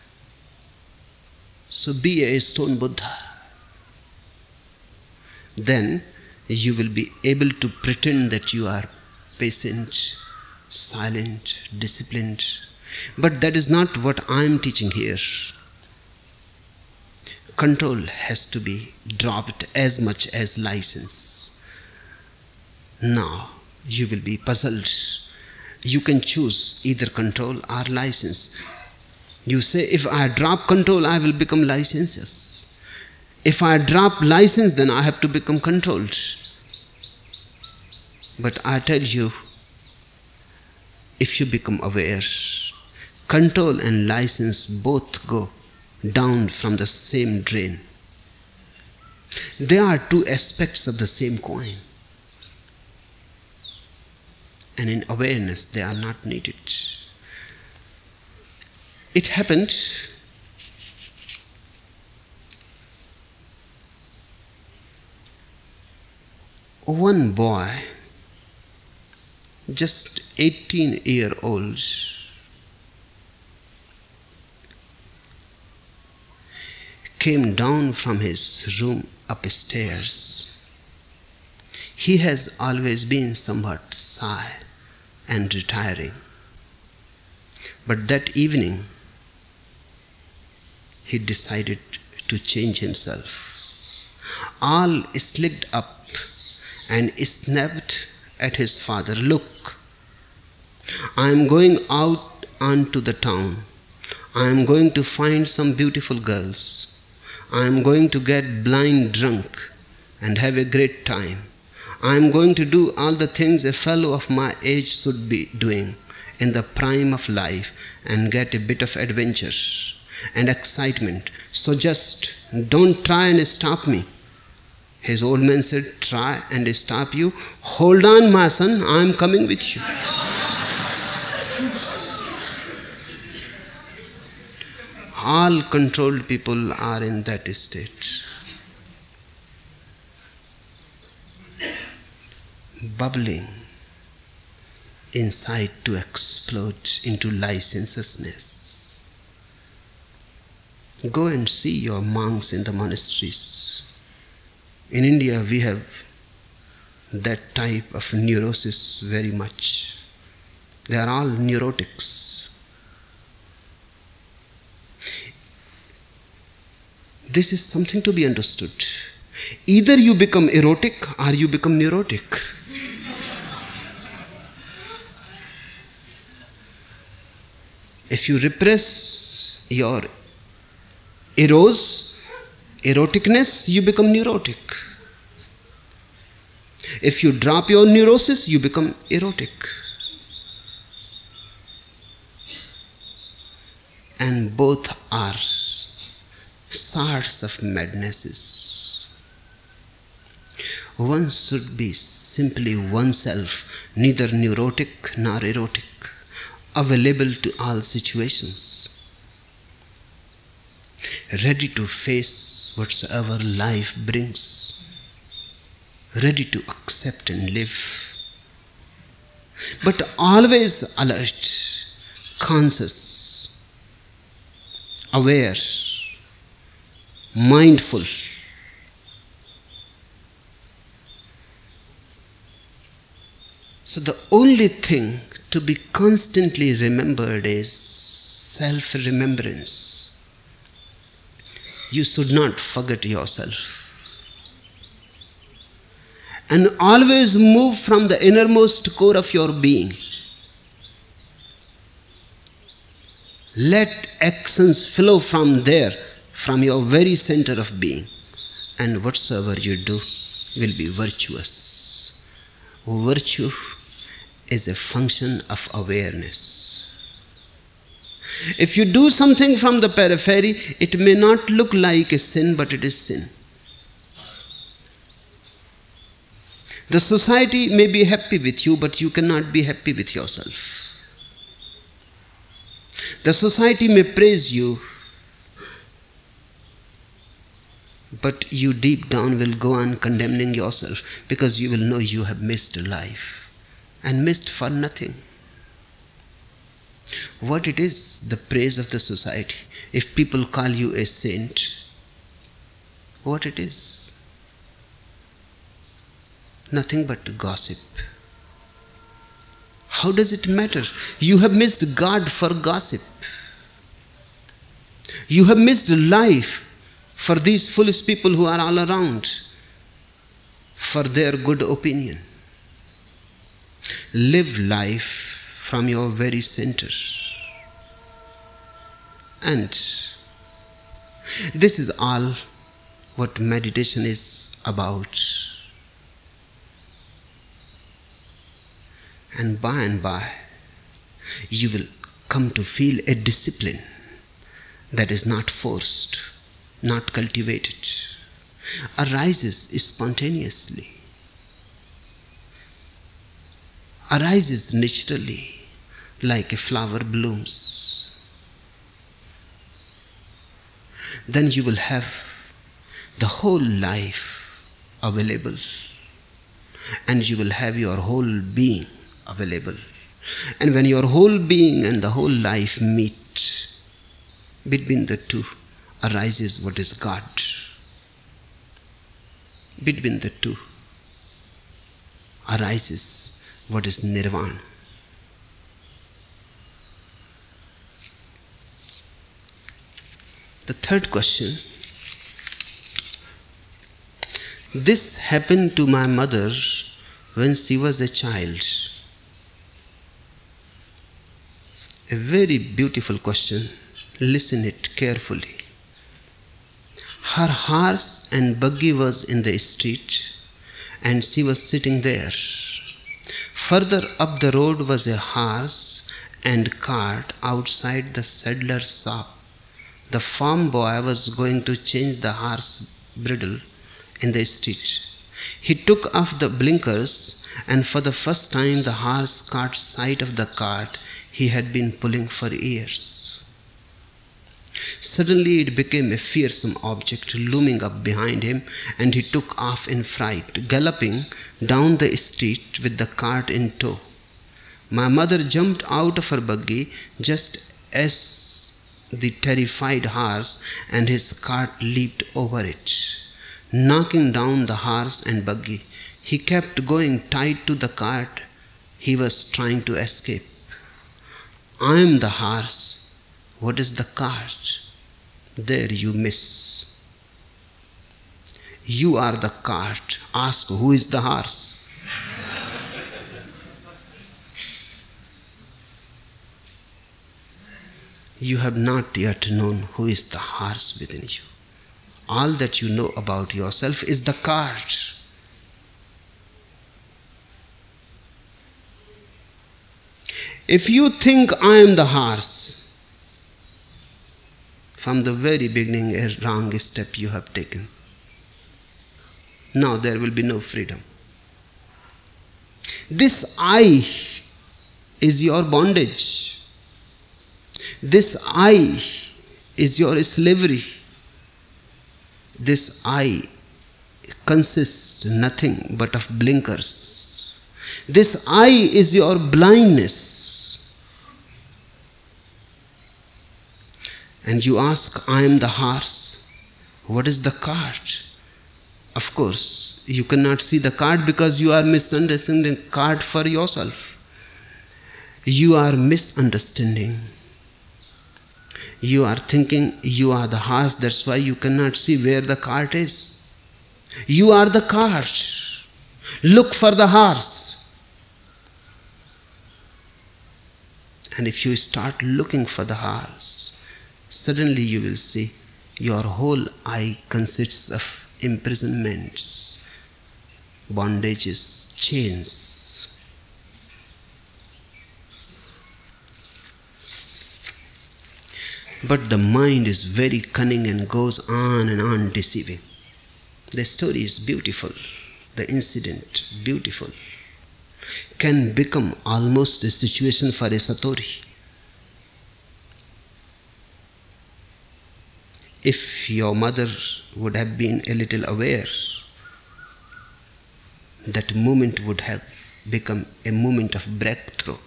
B: So be a stone Buddha. Then you will be able to pretend that you are patient, silent, disciplined. But that is not what I am teaching here. Control has to be dropped as much as license. Now you will be puzzled. You can choose either control or license. You say, if I drop control, I will become licentious. If I drop license, then I have to become controlled. But I tell you, if you become aware, control and license both go down from the same drain. They are two aspects of the same coin. And in awareness, they are not needed. It happened one boy, just eighteen year old, came down from his room upstairs. He has always been somewhat shy and retiring. But that evening, he decided to change himself. All slicked up and snapped at his father. Look, I am going out onto the town. I am going to find some beautiful girls. I am going to get blind drunk and have a great time. I am going to do all the things a fellow of my age should be doing in the prime of life, and get a bit of adventure and excitement. So just don't try and stop me. His old man said, try and stop you? Hold on, my son, I am coming with you. All controlled people are in that state. Bubbling inside to explode into licentiousness. Go and see your monks in the monasteries. In India, we have that type of neurosis very much. They are all neurotics. This is something to be understood. Either you become erotic or you become neurotic. If you repress your eros, eroticness, you become neurotic. If you drop your neurosis, you become erotic. And both are sorts of madnesses. One should be simply oneself, neither neurotic nor erotic, available to all situations, ready to face whatsoever life brings, ready to accept and live, but always alert, conscious, aware, mindful. So the only thing to be constantly remembered is self-remembrance. You should not forget yourself. And always move from the innermost core of your being. Let actions flow from there, from your very center of being. And whatsoever you do will be virtuous. Virtue is a function of awareness. If you do something from the periphery, it may not look like a sin, but it is sin. The society may be happy with you, but you cannot be happy with yourself. The society may praise you, but you deep down will go on condemning yourself, because you will know you have missed life, and missed for nothing. What it is, the praise of the society. If people call you a saint, what it is? Nothing but gossip. How does it matter? You have missed God for gossip. You have missed life for these foolish people who are all around, for their good opinion. Live life from your very center. And this is all what meditation is about. And by and by, you will come to feel a discipline that is not forced, not cultivated, arises spontaneously, arises naturally, like a flower blooms. Then you will have the whole life available, and you will have your whole being available. And when your whole being and the whole life meet, between the two arises what is God. Between the two arises what is Nirvana. The third question. This happened to my mother when she was a child. A very beautiful question. Listen it carefully. Her horse and buggy was in the street, and she was sitting there. Further up the road was a horse and cart outside the saddler's shop. The farm boy was going to change the horse bridle in the street. He took off the blinkers, and for the first time the horse caught sight of the cart he had been pulling for years. Suddenly it became a fearsome object looming up behind him, and he took off in fright, galloping down the street with the cart in tow. My mother jumped out of her buggy just as the terrified horse and his cart leaped over it, knocking down the horse and buggy. He kept going tied to the cart. He was trying to escape. I am the horse. What is the cart? There you miss. You are the cart. Ask who is the horse. You have not yet known who is the horse within you. All that you know about yourself is the cart. If you think I am the horse, from the very beginning a wrong step you have taken. Now there will be no freedom. This I is your bondage. This I is your slavery. This I consists nothing but of blinkers. This I is your blindness. And you ask, I am the horse. What is the cart? Of course, you cannot see the cart because you are misunderstanding the cart for yourself. You are misunderstanding You are thinking you are the horse, that's why you cannot see where the cart is. You are the cart. Look for the horse. And if you start looking for the horse, suddenly you will see your whole eye consists of imprisonments, bondages, chains. But the mind is very cunning and goes on and on deceiving. The story is beautiful, the incident beautiful, can become almost a situation for a satori. If your mother would have been a little aware, that moment would have become a moment of breakthrough.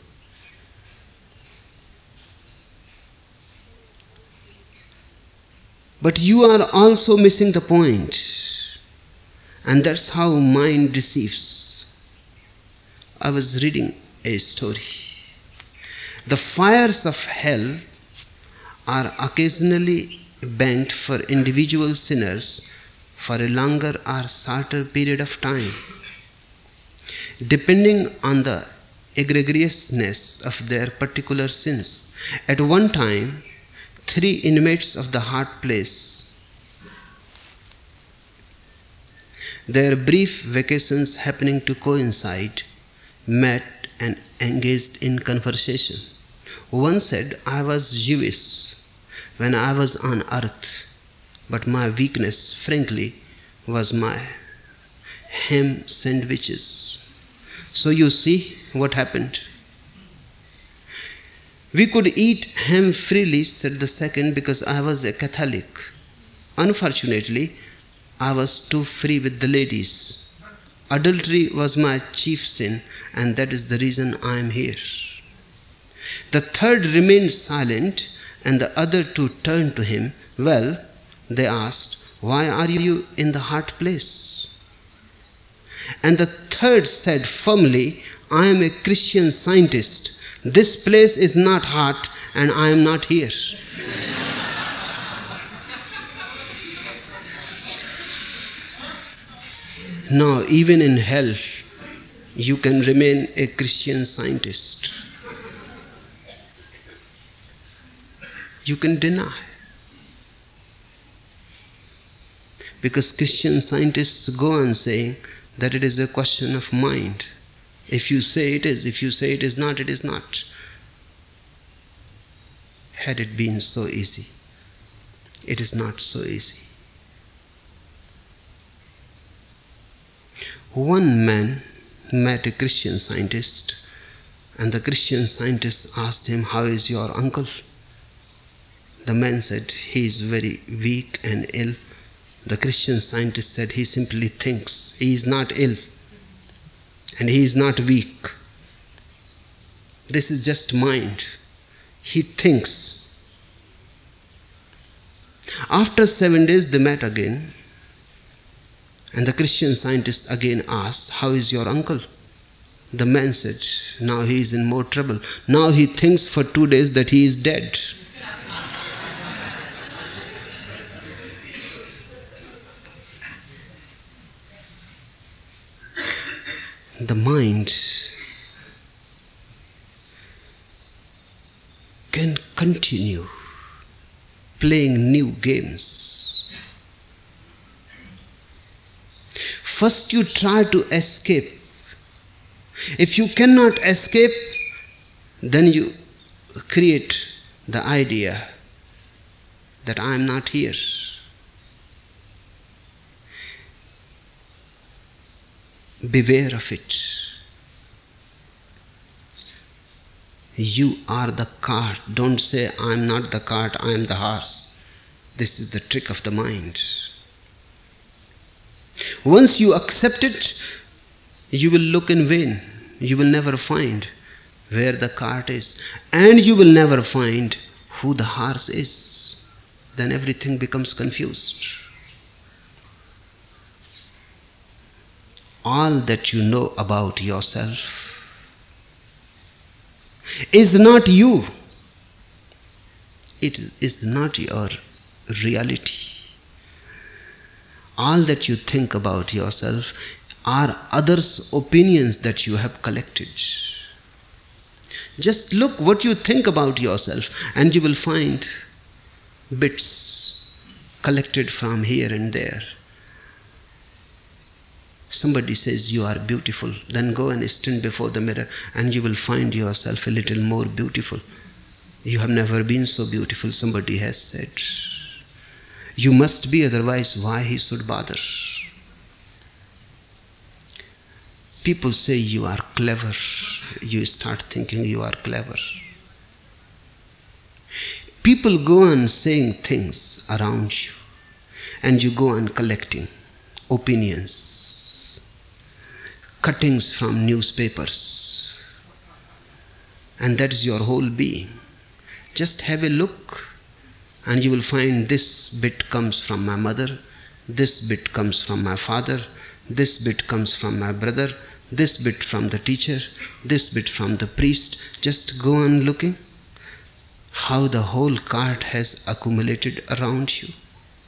B: But you are also missing the point, and that's how mind deceives. I was reading a story. The fires of hell are occasionally banked for individual sinners for a longer or shorter period of time, depending on the egregiousness of their particular sins. At one time, three inmates of the hot place, their brief vacations happening to coincide, met and engaged in conversation. One said, "I was Jewish when I was on earth, but my weakness, frankly, was my ham sandwiches." So you see what happened. "We could eat ham freely," said the second, "because I was a Catholic. Unfortunately, I was too free with the ladies. Adultery was my chief sin, and that is the reason I am here." The third remained silent, and the other two turned to him. "Well," they asked, "why are you in the hot place?" And the third said firmly, "I am a Christian Scientist. This place is not hot, and I am not here." Now, even in hell, you can remain a Christian Scientist. You can deny. Because Christian Scientists go on saying that it is a question of mind. If you say it is, if you say it is not, it is not. Had it been so easy, it is not so easy. One man met a Christian Scientist, and the Christian Scientist asked him, "How is your uncle?" The man said, "He is very weak and ill." The Christian Scientist said, "He simply thinks. He is not ill, and he is not weak. This is just mind. He thinks." After seven days, they met again, and the Christian Scientist again asked, "How is your uncle?" The man said, "Now he is in more trouble. Now he thinks for two days that he is dead." The mind can continue playing new games. First you try to escape. If you cannot escape, then you create the idea that I am not here. Beware of it. You are the cart. Don't say, "I am not the cart, I am the horse." This is the trick of the mind. Once you accept it, you will look in vain. You will never find where the cart is, and you will never find who the horse is. Then everything becomes confused. All that you know about yourself is not you. it is not your reality. All that you think about yourself are others' opinions that you have collected. Just look what you think about yourself and you will find bits collected from here and there. Somebody says you are beautiful, then go and stand before the mirror and you will find yourself a little more beautiful. You have never been so beautiful, somebody has said. You must be, otherwise why he should bother? People say you are clever, you start thinking you are clever. People go on saying things around you and you go on collecting opinions, cuttings from newspapers, and that is your whole being. Just have a look and you will find this bit comes from my mother, this bit comes from my father, this bit comes from my brother, this bit from the teacher, this bit from the priest. Just go on looking how the whole cart has accumulated around you.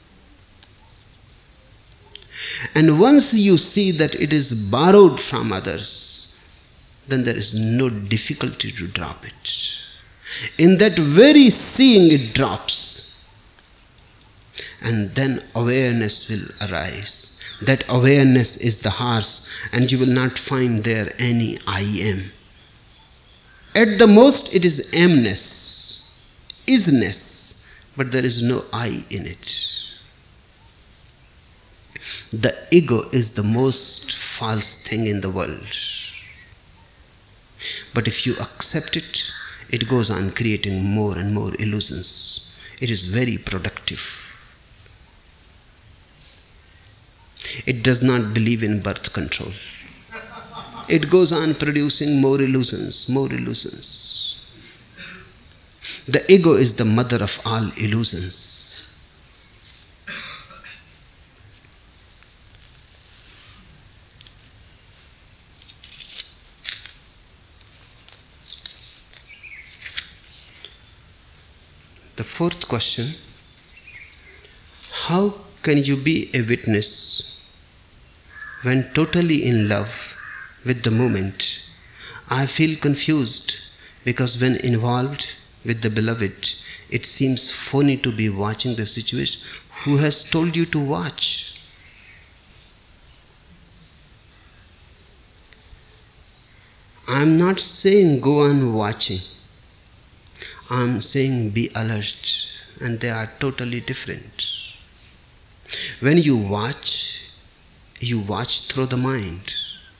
B: And once you see that it is borrowed from others, then there is no difficulty to drop it. In that very seeing it drops, and then awareness will arise. That awareness is the horse, and you will not find there any I am. At the most it is amness, isness, but there is no I in it. The ego is the most false thing in the world. But if you accept it, it goes on creating more and more illusions. It is very productive. It does not believe in birth control. It goes on producing more illusions, more illusions. The ego is the mother of all illusions. The fourth question: how can you be a witness when totally in love with the moment? I feel confused because when involved with the beloved, it seems phony to be watching the situation. Who has told you to watch? I am not saying go on watching. I am saying be alert, and they are totally different. When you watch, you watch through the mind.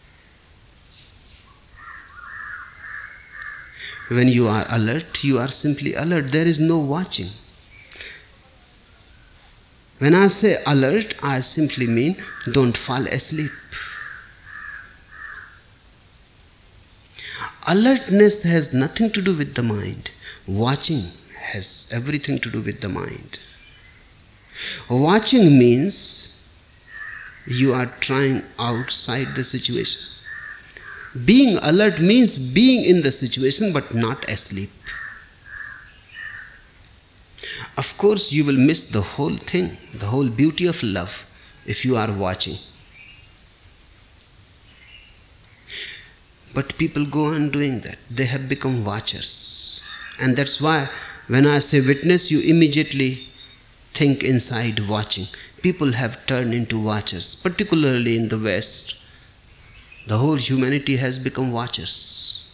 B: When you are alert, you are simply alert. There is no watching. When I say alert, I simply mean don't fall asleep. Alertness has nothing to do with the mind. Watching has everything to do with the mind. Watching means you are trying outside the situation. Being alert means being in the situation but not asleep. Of course, you will miss the whole thing, the whole beauty of love, if you are watching. But people go on doing that. They have become watchers. And that's why when I say witness, you immediately think inside watching. People have turned into watchers, particularly in the West. The whole humanity has become watchers.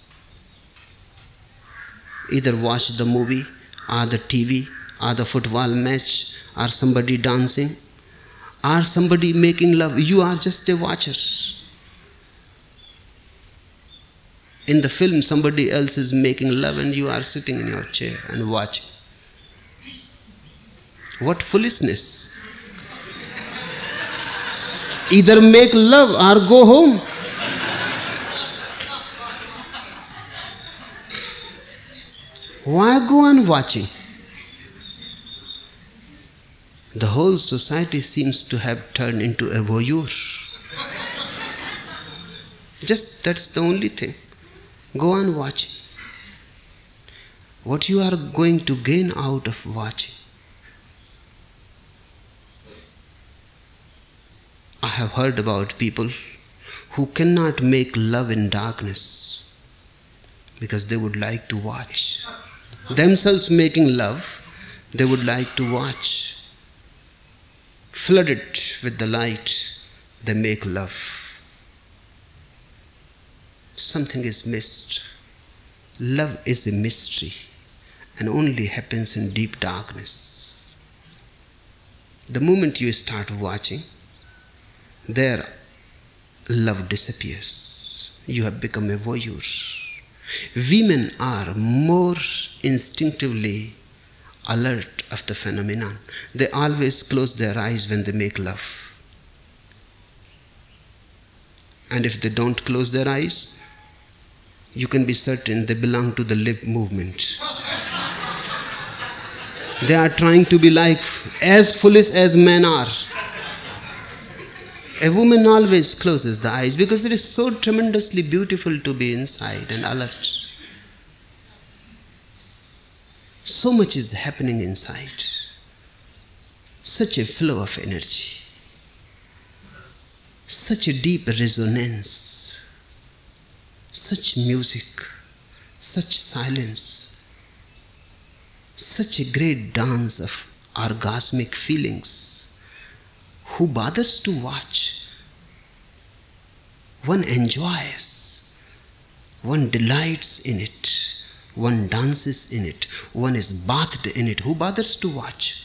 B: Either watch the movie, or the T V, or the football match, or somebody dancing, or somebody making love. You are just a watcher. In the film, somebody else is making love and you are sitting in your chair and watching. What foolishness! Either make love or go home. Why go on watching? The whole society seems to have turned into a voyeur. Just that's the only thing. Go on watching. what you are going to gain out of watching. I have heard about people who cannot make love in darkness because they would like to watch. Themselves making love, they would like to watch. Flooded with the light, they make love. Something is missed. Love is a mystery and only happens in deep darkness. The moment you start watching, there love disappears. You have become a voyeur. Women are more instinctively alert of the phenomenon. They always close their eyes when they make love. And if they don't close their eyes, you can be certain they belong to the lip movement. They are trying to be like as foolish as men are. A woman always closes the eyes because it is so tremendously beautiful to be inside and alert. So much is happening inside. Such a flow of energy. Such a deep resonance. Such music. Such silence. Such a great dance of orgasmic feelings. Who bothers to watch? One enjoys. One delights in it. One dances in it. One is bathed in it. Who bothers to watch?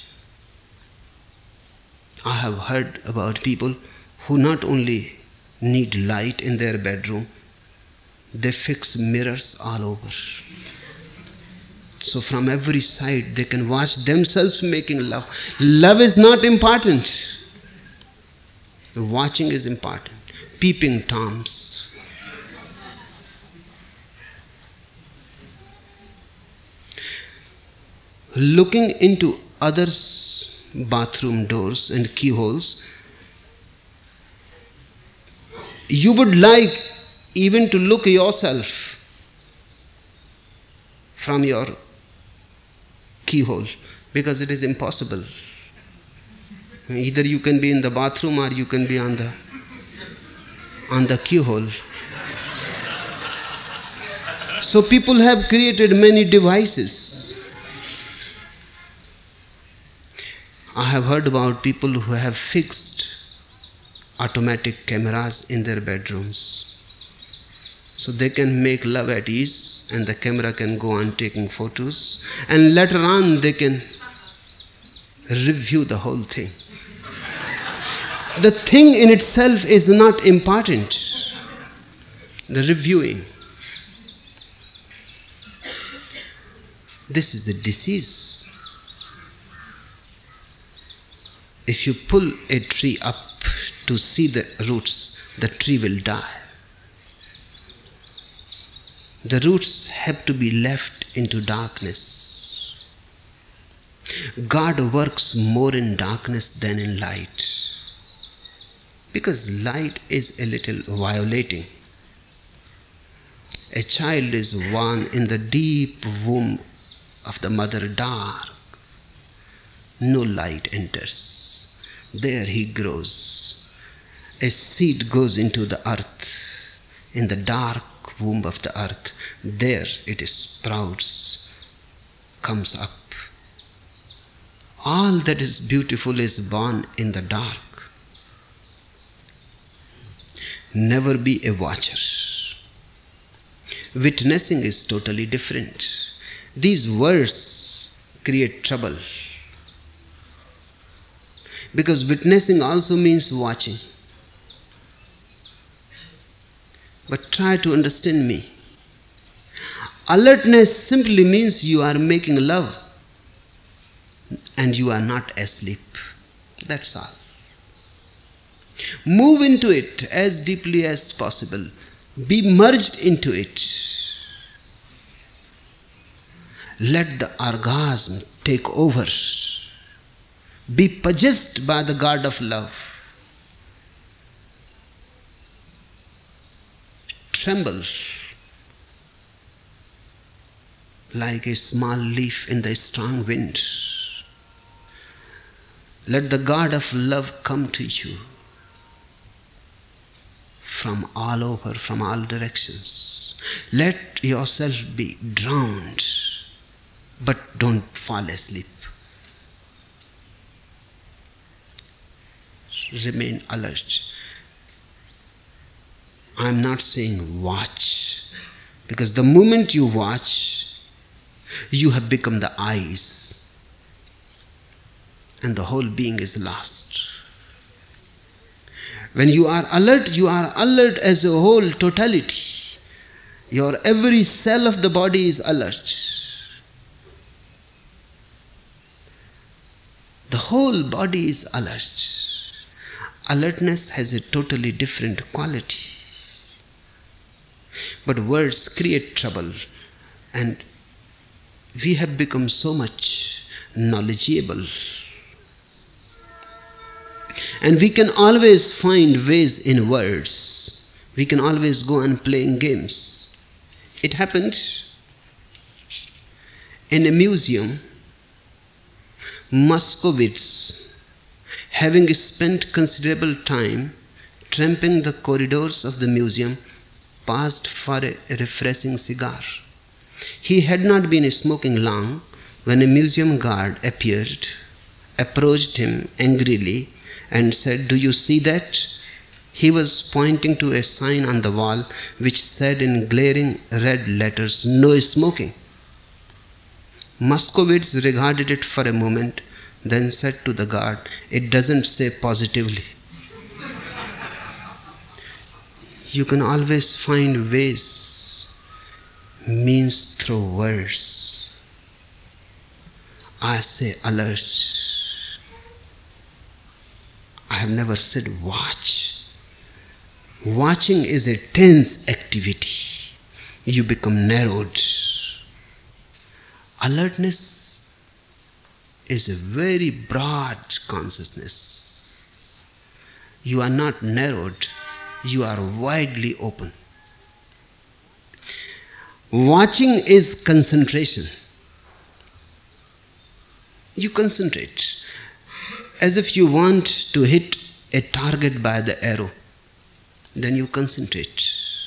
B: I have heard about people who not only need light in their bedroom, they fix mirrors all over. So from every side they can watch themselves making love. Love is not important. Watching is important. Peeping Toms. Looking into others' bathroom doors and keyholes, you would like even to look yourself from your keyhole because it is impossible. Either you can be in the bathroom or you can be on the on the keyhole. So people have created many devices. I have heard about people who have fixed automatic cameras in their bedrooms. So they can make love at ease and the camera can go on taking photos and later on they can review the whole thing. The thing in itself is not important. The reviewing. This is a disease. If you pull a tree up to see the roots, the tree will die. The roots have to be left into darkness. God works more in darkness than in light. Because light is a little violating. A child is born in the deep womb of the mother dark. No light enters. There he grows. A seed goes into the earth. In the dark womb of the earth, there it sprouts, comes up. All that is beautiful is born in the dark. Never be a watcher. Witnessing is totally different. These words create trouble. Because witnessing also means watching. But try to understand me. Alertness simply means you are making love and you are not asleep. That's all. Move into it as deeply as possible. Be merged into it. Let the orgasm take over. Be possessed by the God of love. Tremble. like a small leaf in the strong wind. Let the God of love come to you from all over, from all directions. Let yourself be drowned, but don't fall asleep. Remain alert. I am not saying watch, because the moment you watch, you have become the eyes, and the whole being is lost. When you are alert, you are alert as a whole totality. Your every cell of the body is alert. The whole body is alert. Alertness has a totally different quality. But words create trouble, and we have become so much knowledgeable. And we can always find ways in words. We can always go on playing games. It happened in a museum. Moskowitz, having spent considerable time tramping the corridors of the museum, paused for a refreshing cigar. He had not been smoking long when a museum guard appeared, approached him angrily, and said, "Do you see that?" He was pointing to a sign on the wall which said in glaring red letters, "No smoking." Moskowitz regarded it for a moment, then said to the guard, "It doesn't say positively." You can always find ways, means through words. I say alert. I have never said watch. Watching is a tense activity. You become narrowed. Alertness is a very broad consciousness. You are not narrowed, you are widely open. Watching is concentration. You concentrate as if you want to hit a target by the arrow. Then you concentrate.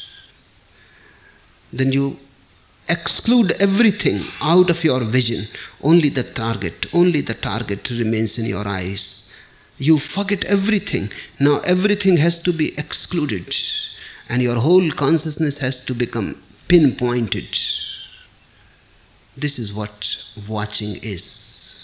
B: Then you exclude everything out of your vision. Only the target, only the target remains in your eyes. You forget everything. Now everything has to be excluded, and your whole consciousness has to become pinpointed. This is what watching is.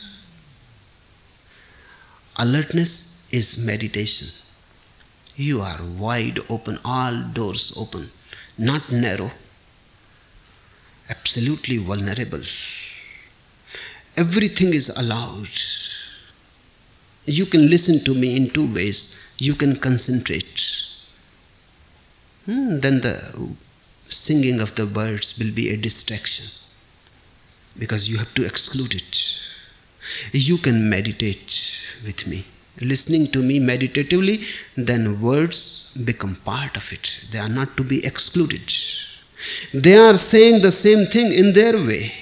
B: Alertness is meditation. You are wide open, all doors open, not narrow, absolutely vulnerable. Everything is allowed. You can listen to me in two ways. You can concentrate. Hmm, then the singing of the birds will be a distraction, because you have to exclude it. You can meditate with me. Listening to me meditatively, then words become part of it. They are not to be excluded. They are saying the same thing in their way.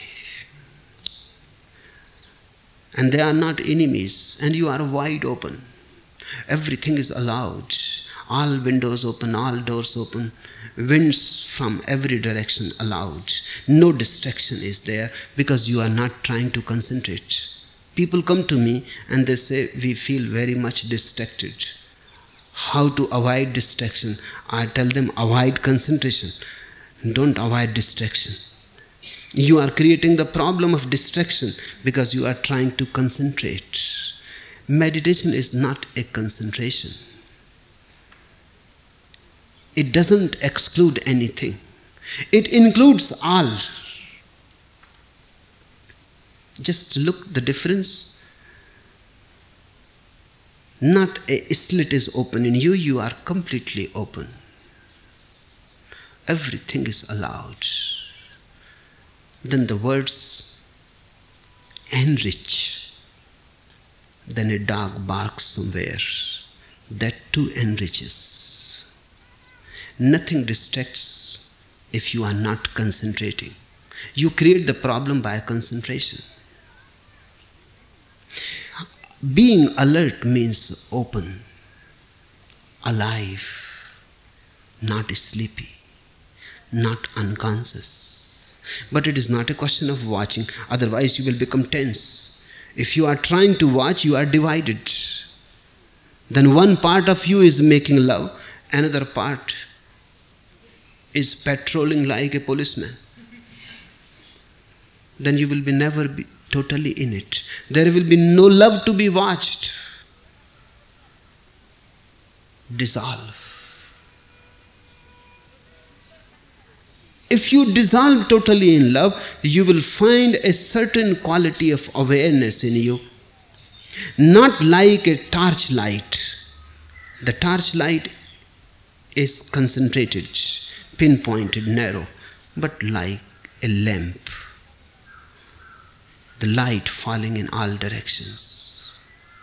B: And they are not enemies, and you are wide open. Everything is allowed. All windows open, all doors open, winds from every direction allowed. No distraction is there, because you are not trying to concentrate. People come to me and they say, "We feel very much distracted." How to avoid distraction? I tell them, avoid concentration. Don't avoid distraction. You are creating the problem of distraction because you are trying to concentrate. Meditation is not a concentration. It doesn't exclude anything. It includes all. Just look the difference. Not a slit is open in you, you are completely open. Everything is allowed. Then the words enrich. Then a dog barks somewhere. That too enriches. Nothing distracts if you are not concentrating. You create the problem by concentration. Being alert means open, alive, not sleepy, not unconscious. But it is not a question of watching, otherwise you will become tense. If you are trying to watch, you are divided. Then one part of you is making love, another part is patrolling like a policeman. Then you will be never be totally in it. There will be no love to be watched. Dissolve. If you dissolve totally in love, you will find a certain quality of awareness in you. Not like a torchlight. The torchlight is concentrated, pinpointed, narrow, but like a lamp. The light falling in all directions.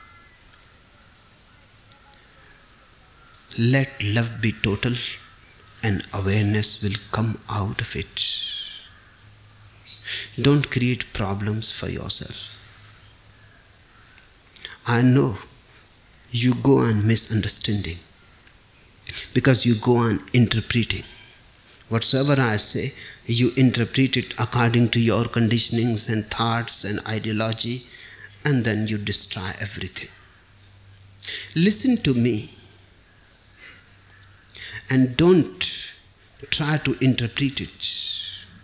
B: Let love be total and awareness will come out of it. Don't create problems for yourself. I know you go on misunderstanding because you go on interpreting. Whatsoever I say, you interpret it according to your conditionings and thoughts and ideology, and then you destroy everything. Listen to me and don't try to interpret it.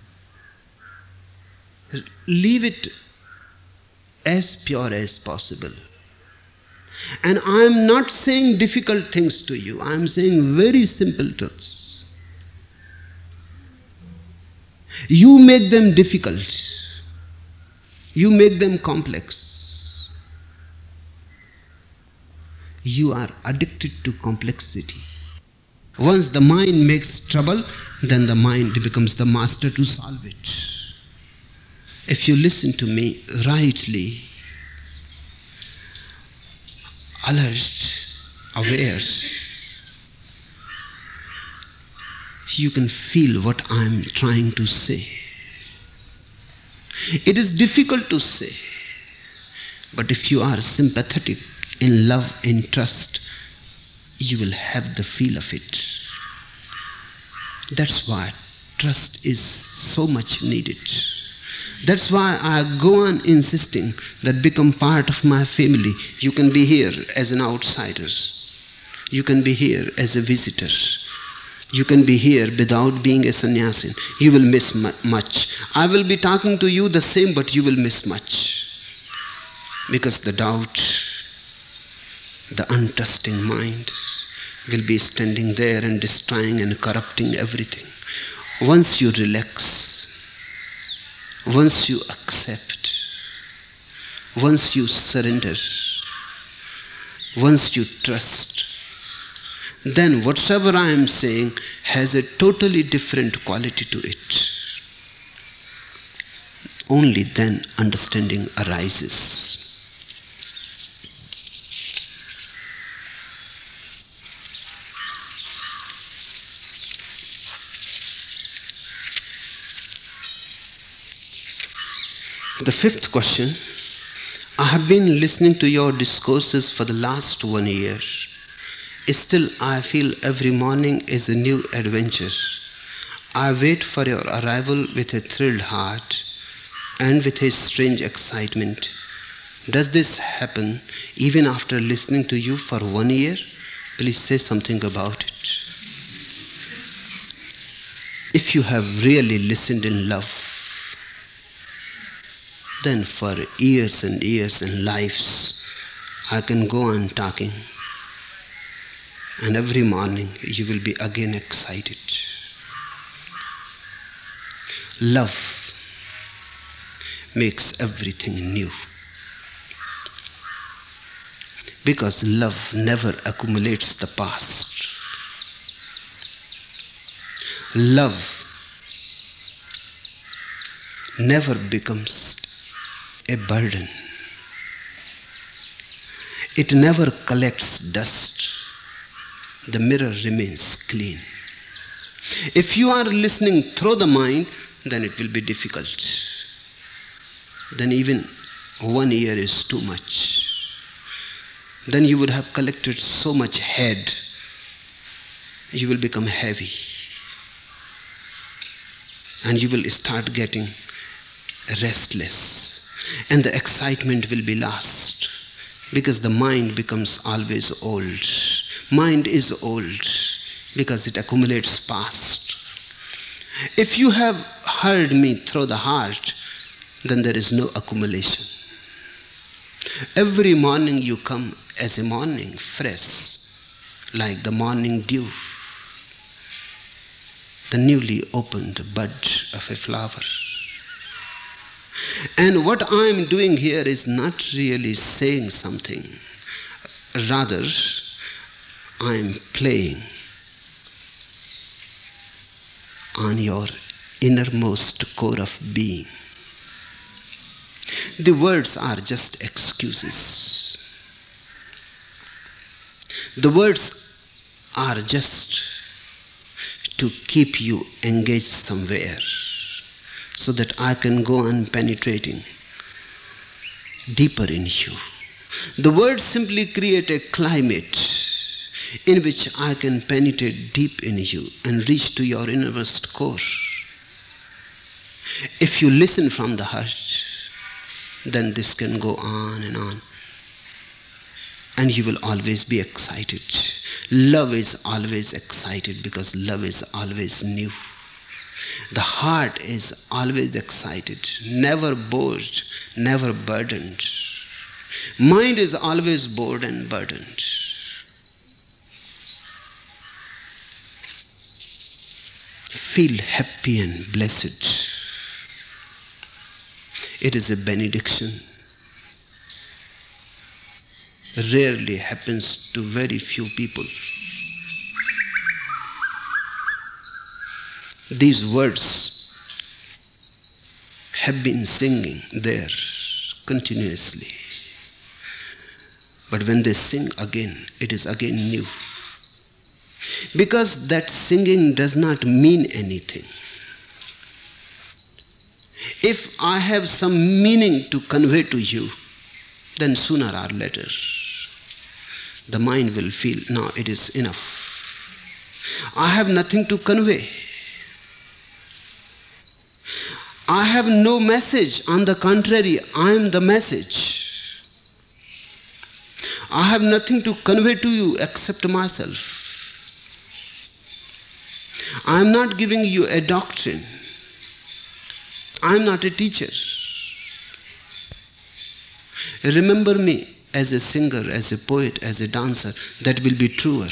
B: Leave it as pure as possible. And I am not saying difficult things to you. I am saying very simple truths. You make them difficult. You make them complex. You are addicted to complexity. Once the mind makes trouble, then the mind becomes the master to solve it. If you listen to me rightly, alert, aware, you can feel what I am trying to say. It is difficult to say, but if you are sympathetic, in love, in trust, you will have the feel of it. That's why trust is so much needed. That's why I go on insisting that become part of my family. You can be here as an outsider. You can be here as a visitor. You can be here without being a sannyasin. You will miss much. I will be talking to you the same, but you will miss much. Because the doubt, the untrusting mind will be standing there and destroying and corrupting everything. Once you relax, once you accept, once you surrender, once you trust, then whatsoever I am saying has a totally different quality to it. Only then understanding arises. The fifth question, I have been listening to your discourses for the last one year. Still, I feel every morning is a new adventure. I wait for your arrival with a thrilled heart and with a strange excitement. Does this happen even after listening to you for one year? Please say something about it. If you have really listened in love, then for years and years and lives, I can go on talking. And every morning you will be again excited. Love makes everything new. Because love never accumulates the past. Love never becomes a burden. It never collects dust. The mirror remains clean. If you are listening through the mind, then it will be difficult. Then even one year is too much. Then you would have collected so much head, you will become heavy. And you will start getting restless. And the excitement will be lost. Because the mind becomes always old. Mind is old because it accumulates past. If you have heard me through the heart, then there is no accumulation. Every morning you come as a morning, fresh, like the morning dew, the newly opened bud of a flower. And what I am doing here is not really saying something. Rather, I am playing on your innermost core of being. The words are just excuses. The words are just to keep you engaged somewhere so that I can go on penetrating deeper in you. The words simply create a climate in which I can penetrate deep in you and reach to your innermost core. If you listen from the heart, then this can go on and on. And you will always be excited. Love is always excited because love is always new. The heart is always excited, never bored, never burdened. Mind is always bored and burdened. Feel happy and blessed. It is a benediction. Rarely happens to very few people. These words have been singing there continuously. But when they sing again, it is again new. Because that singing does not mean anything. If I have some meaning to convey to you, then sooner or later, the mind will feel, no, it is enough. I have nothing to convey. I have no message. On the contrary, I am the message. I have nothing to convey to you except myself. I am not giving you a doctrine. I am not a teacher. Remember me as a singer, as a poet, as a dancer. That will be truer.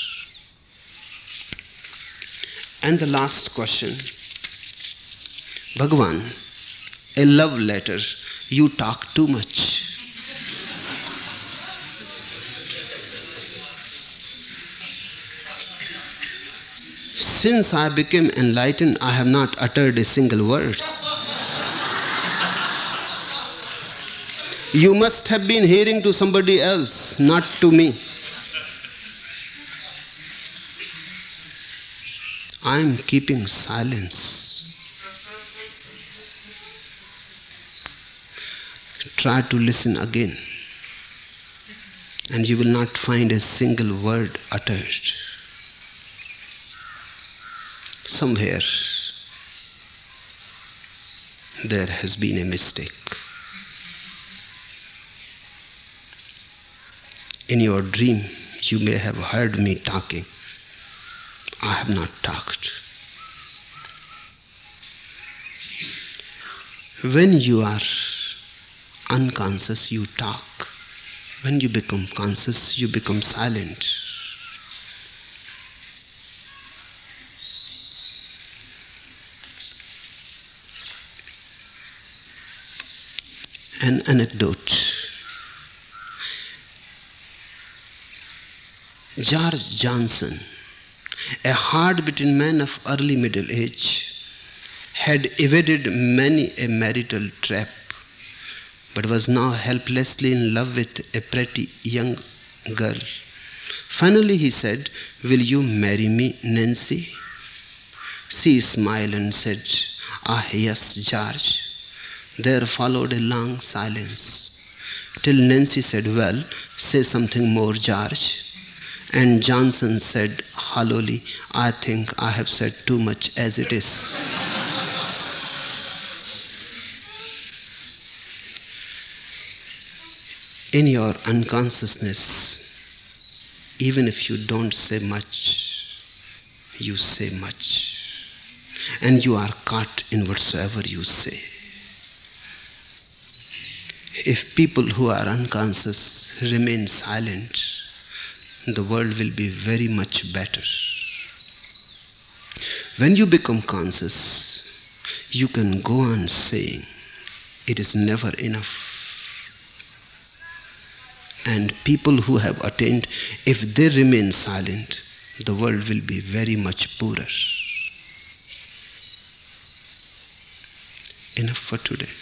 B: And the last question. Bhagavan, a love letter. You talk too much. Since I became enlightened, I have not uttered a single word. You must have been hearing to somebody else, not to me. I am keeping silence. Try to listen again, and you will not find a single word uttered. Somewhere there has been a mistake. In your dream, you may have heard me talking. I have not talked. When you are unconscious, you talk. When you become conscious, you become silent. An anecdote. George Johnson, a hard-bitten man of early middle age, had evaded many a marital trap, but was now helplessly in love with a pretty young girl. Finally he said, "Will you marry me, Nancy?" She smiled and said, Ah, yes, George. There followed a long silence, till Nancy said, well, say something more, George. And Johnson said hollowly, I think I have said too much as it is. In your unconsciousness, even if you don't say much, you say much. And you are caught in whatsoever you say. If people who are unconscious remain silent, the world will be very much better. When you become conscious, you can go on saying, it is never enough. And people who have attained, if they remain silent, the world will be very much poorer. Enough for today.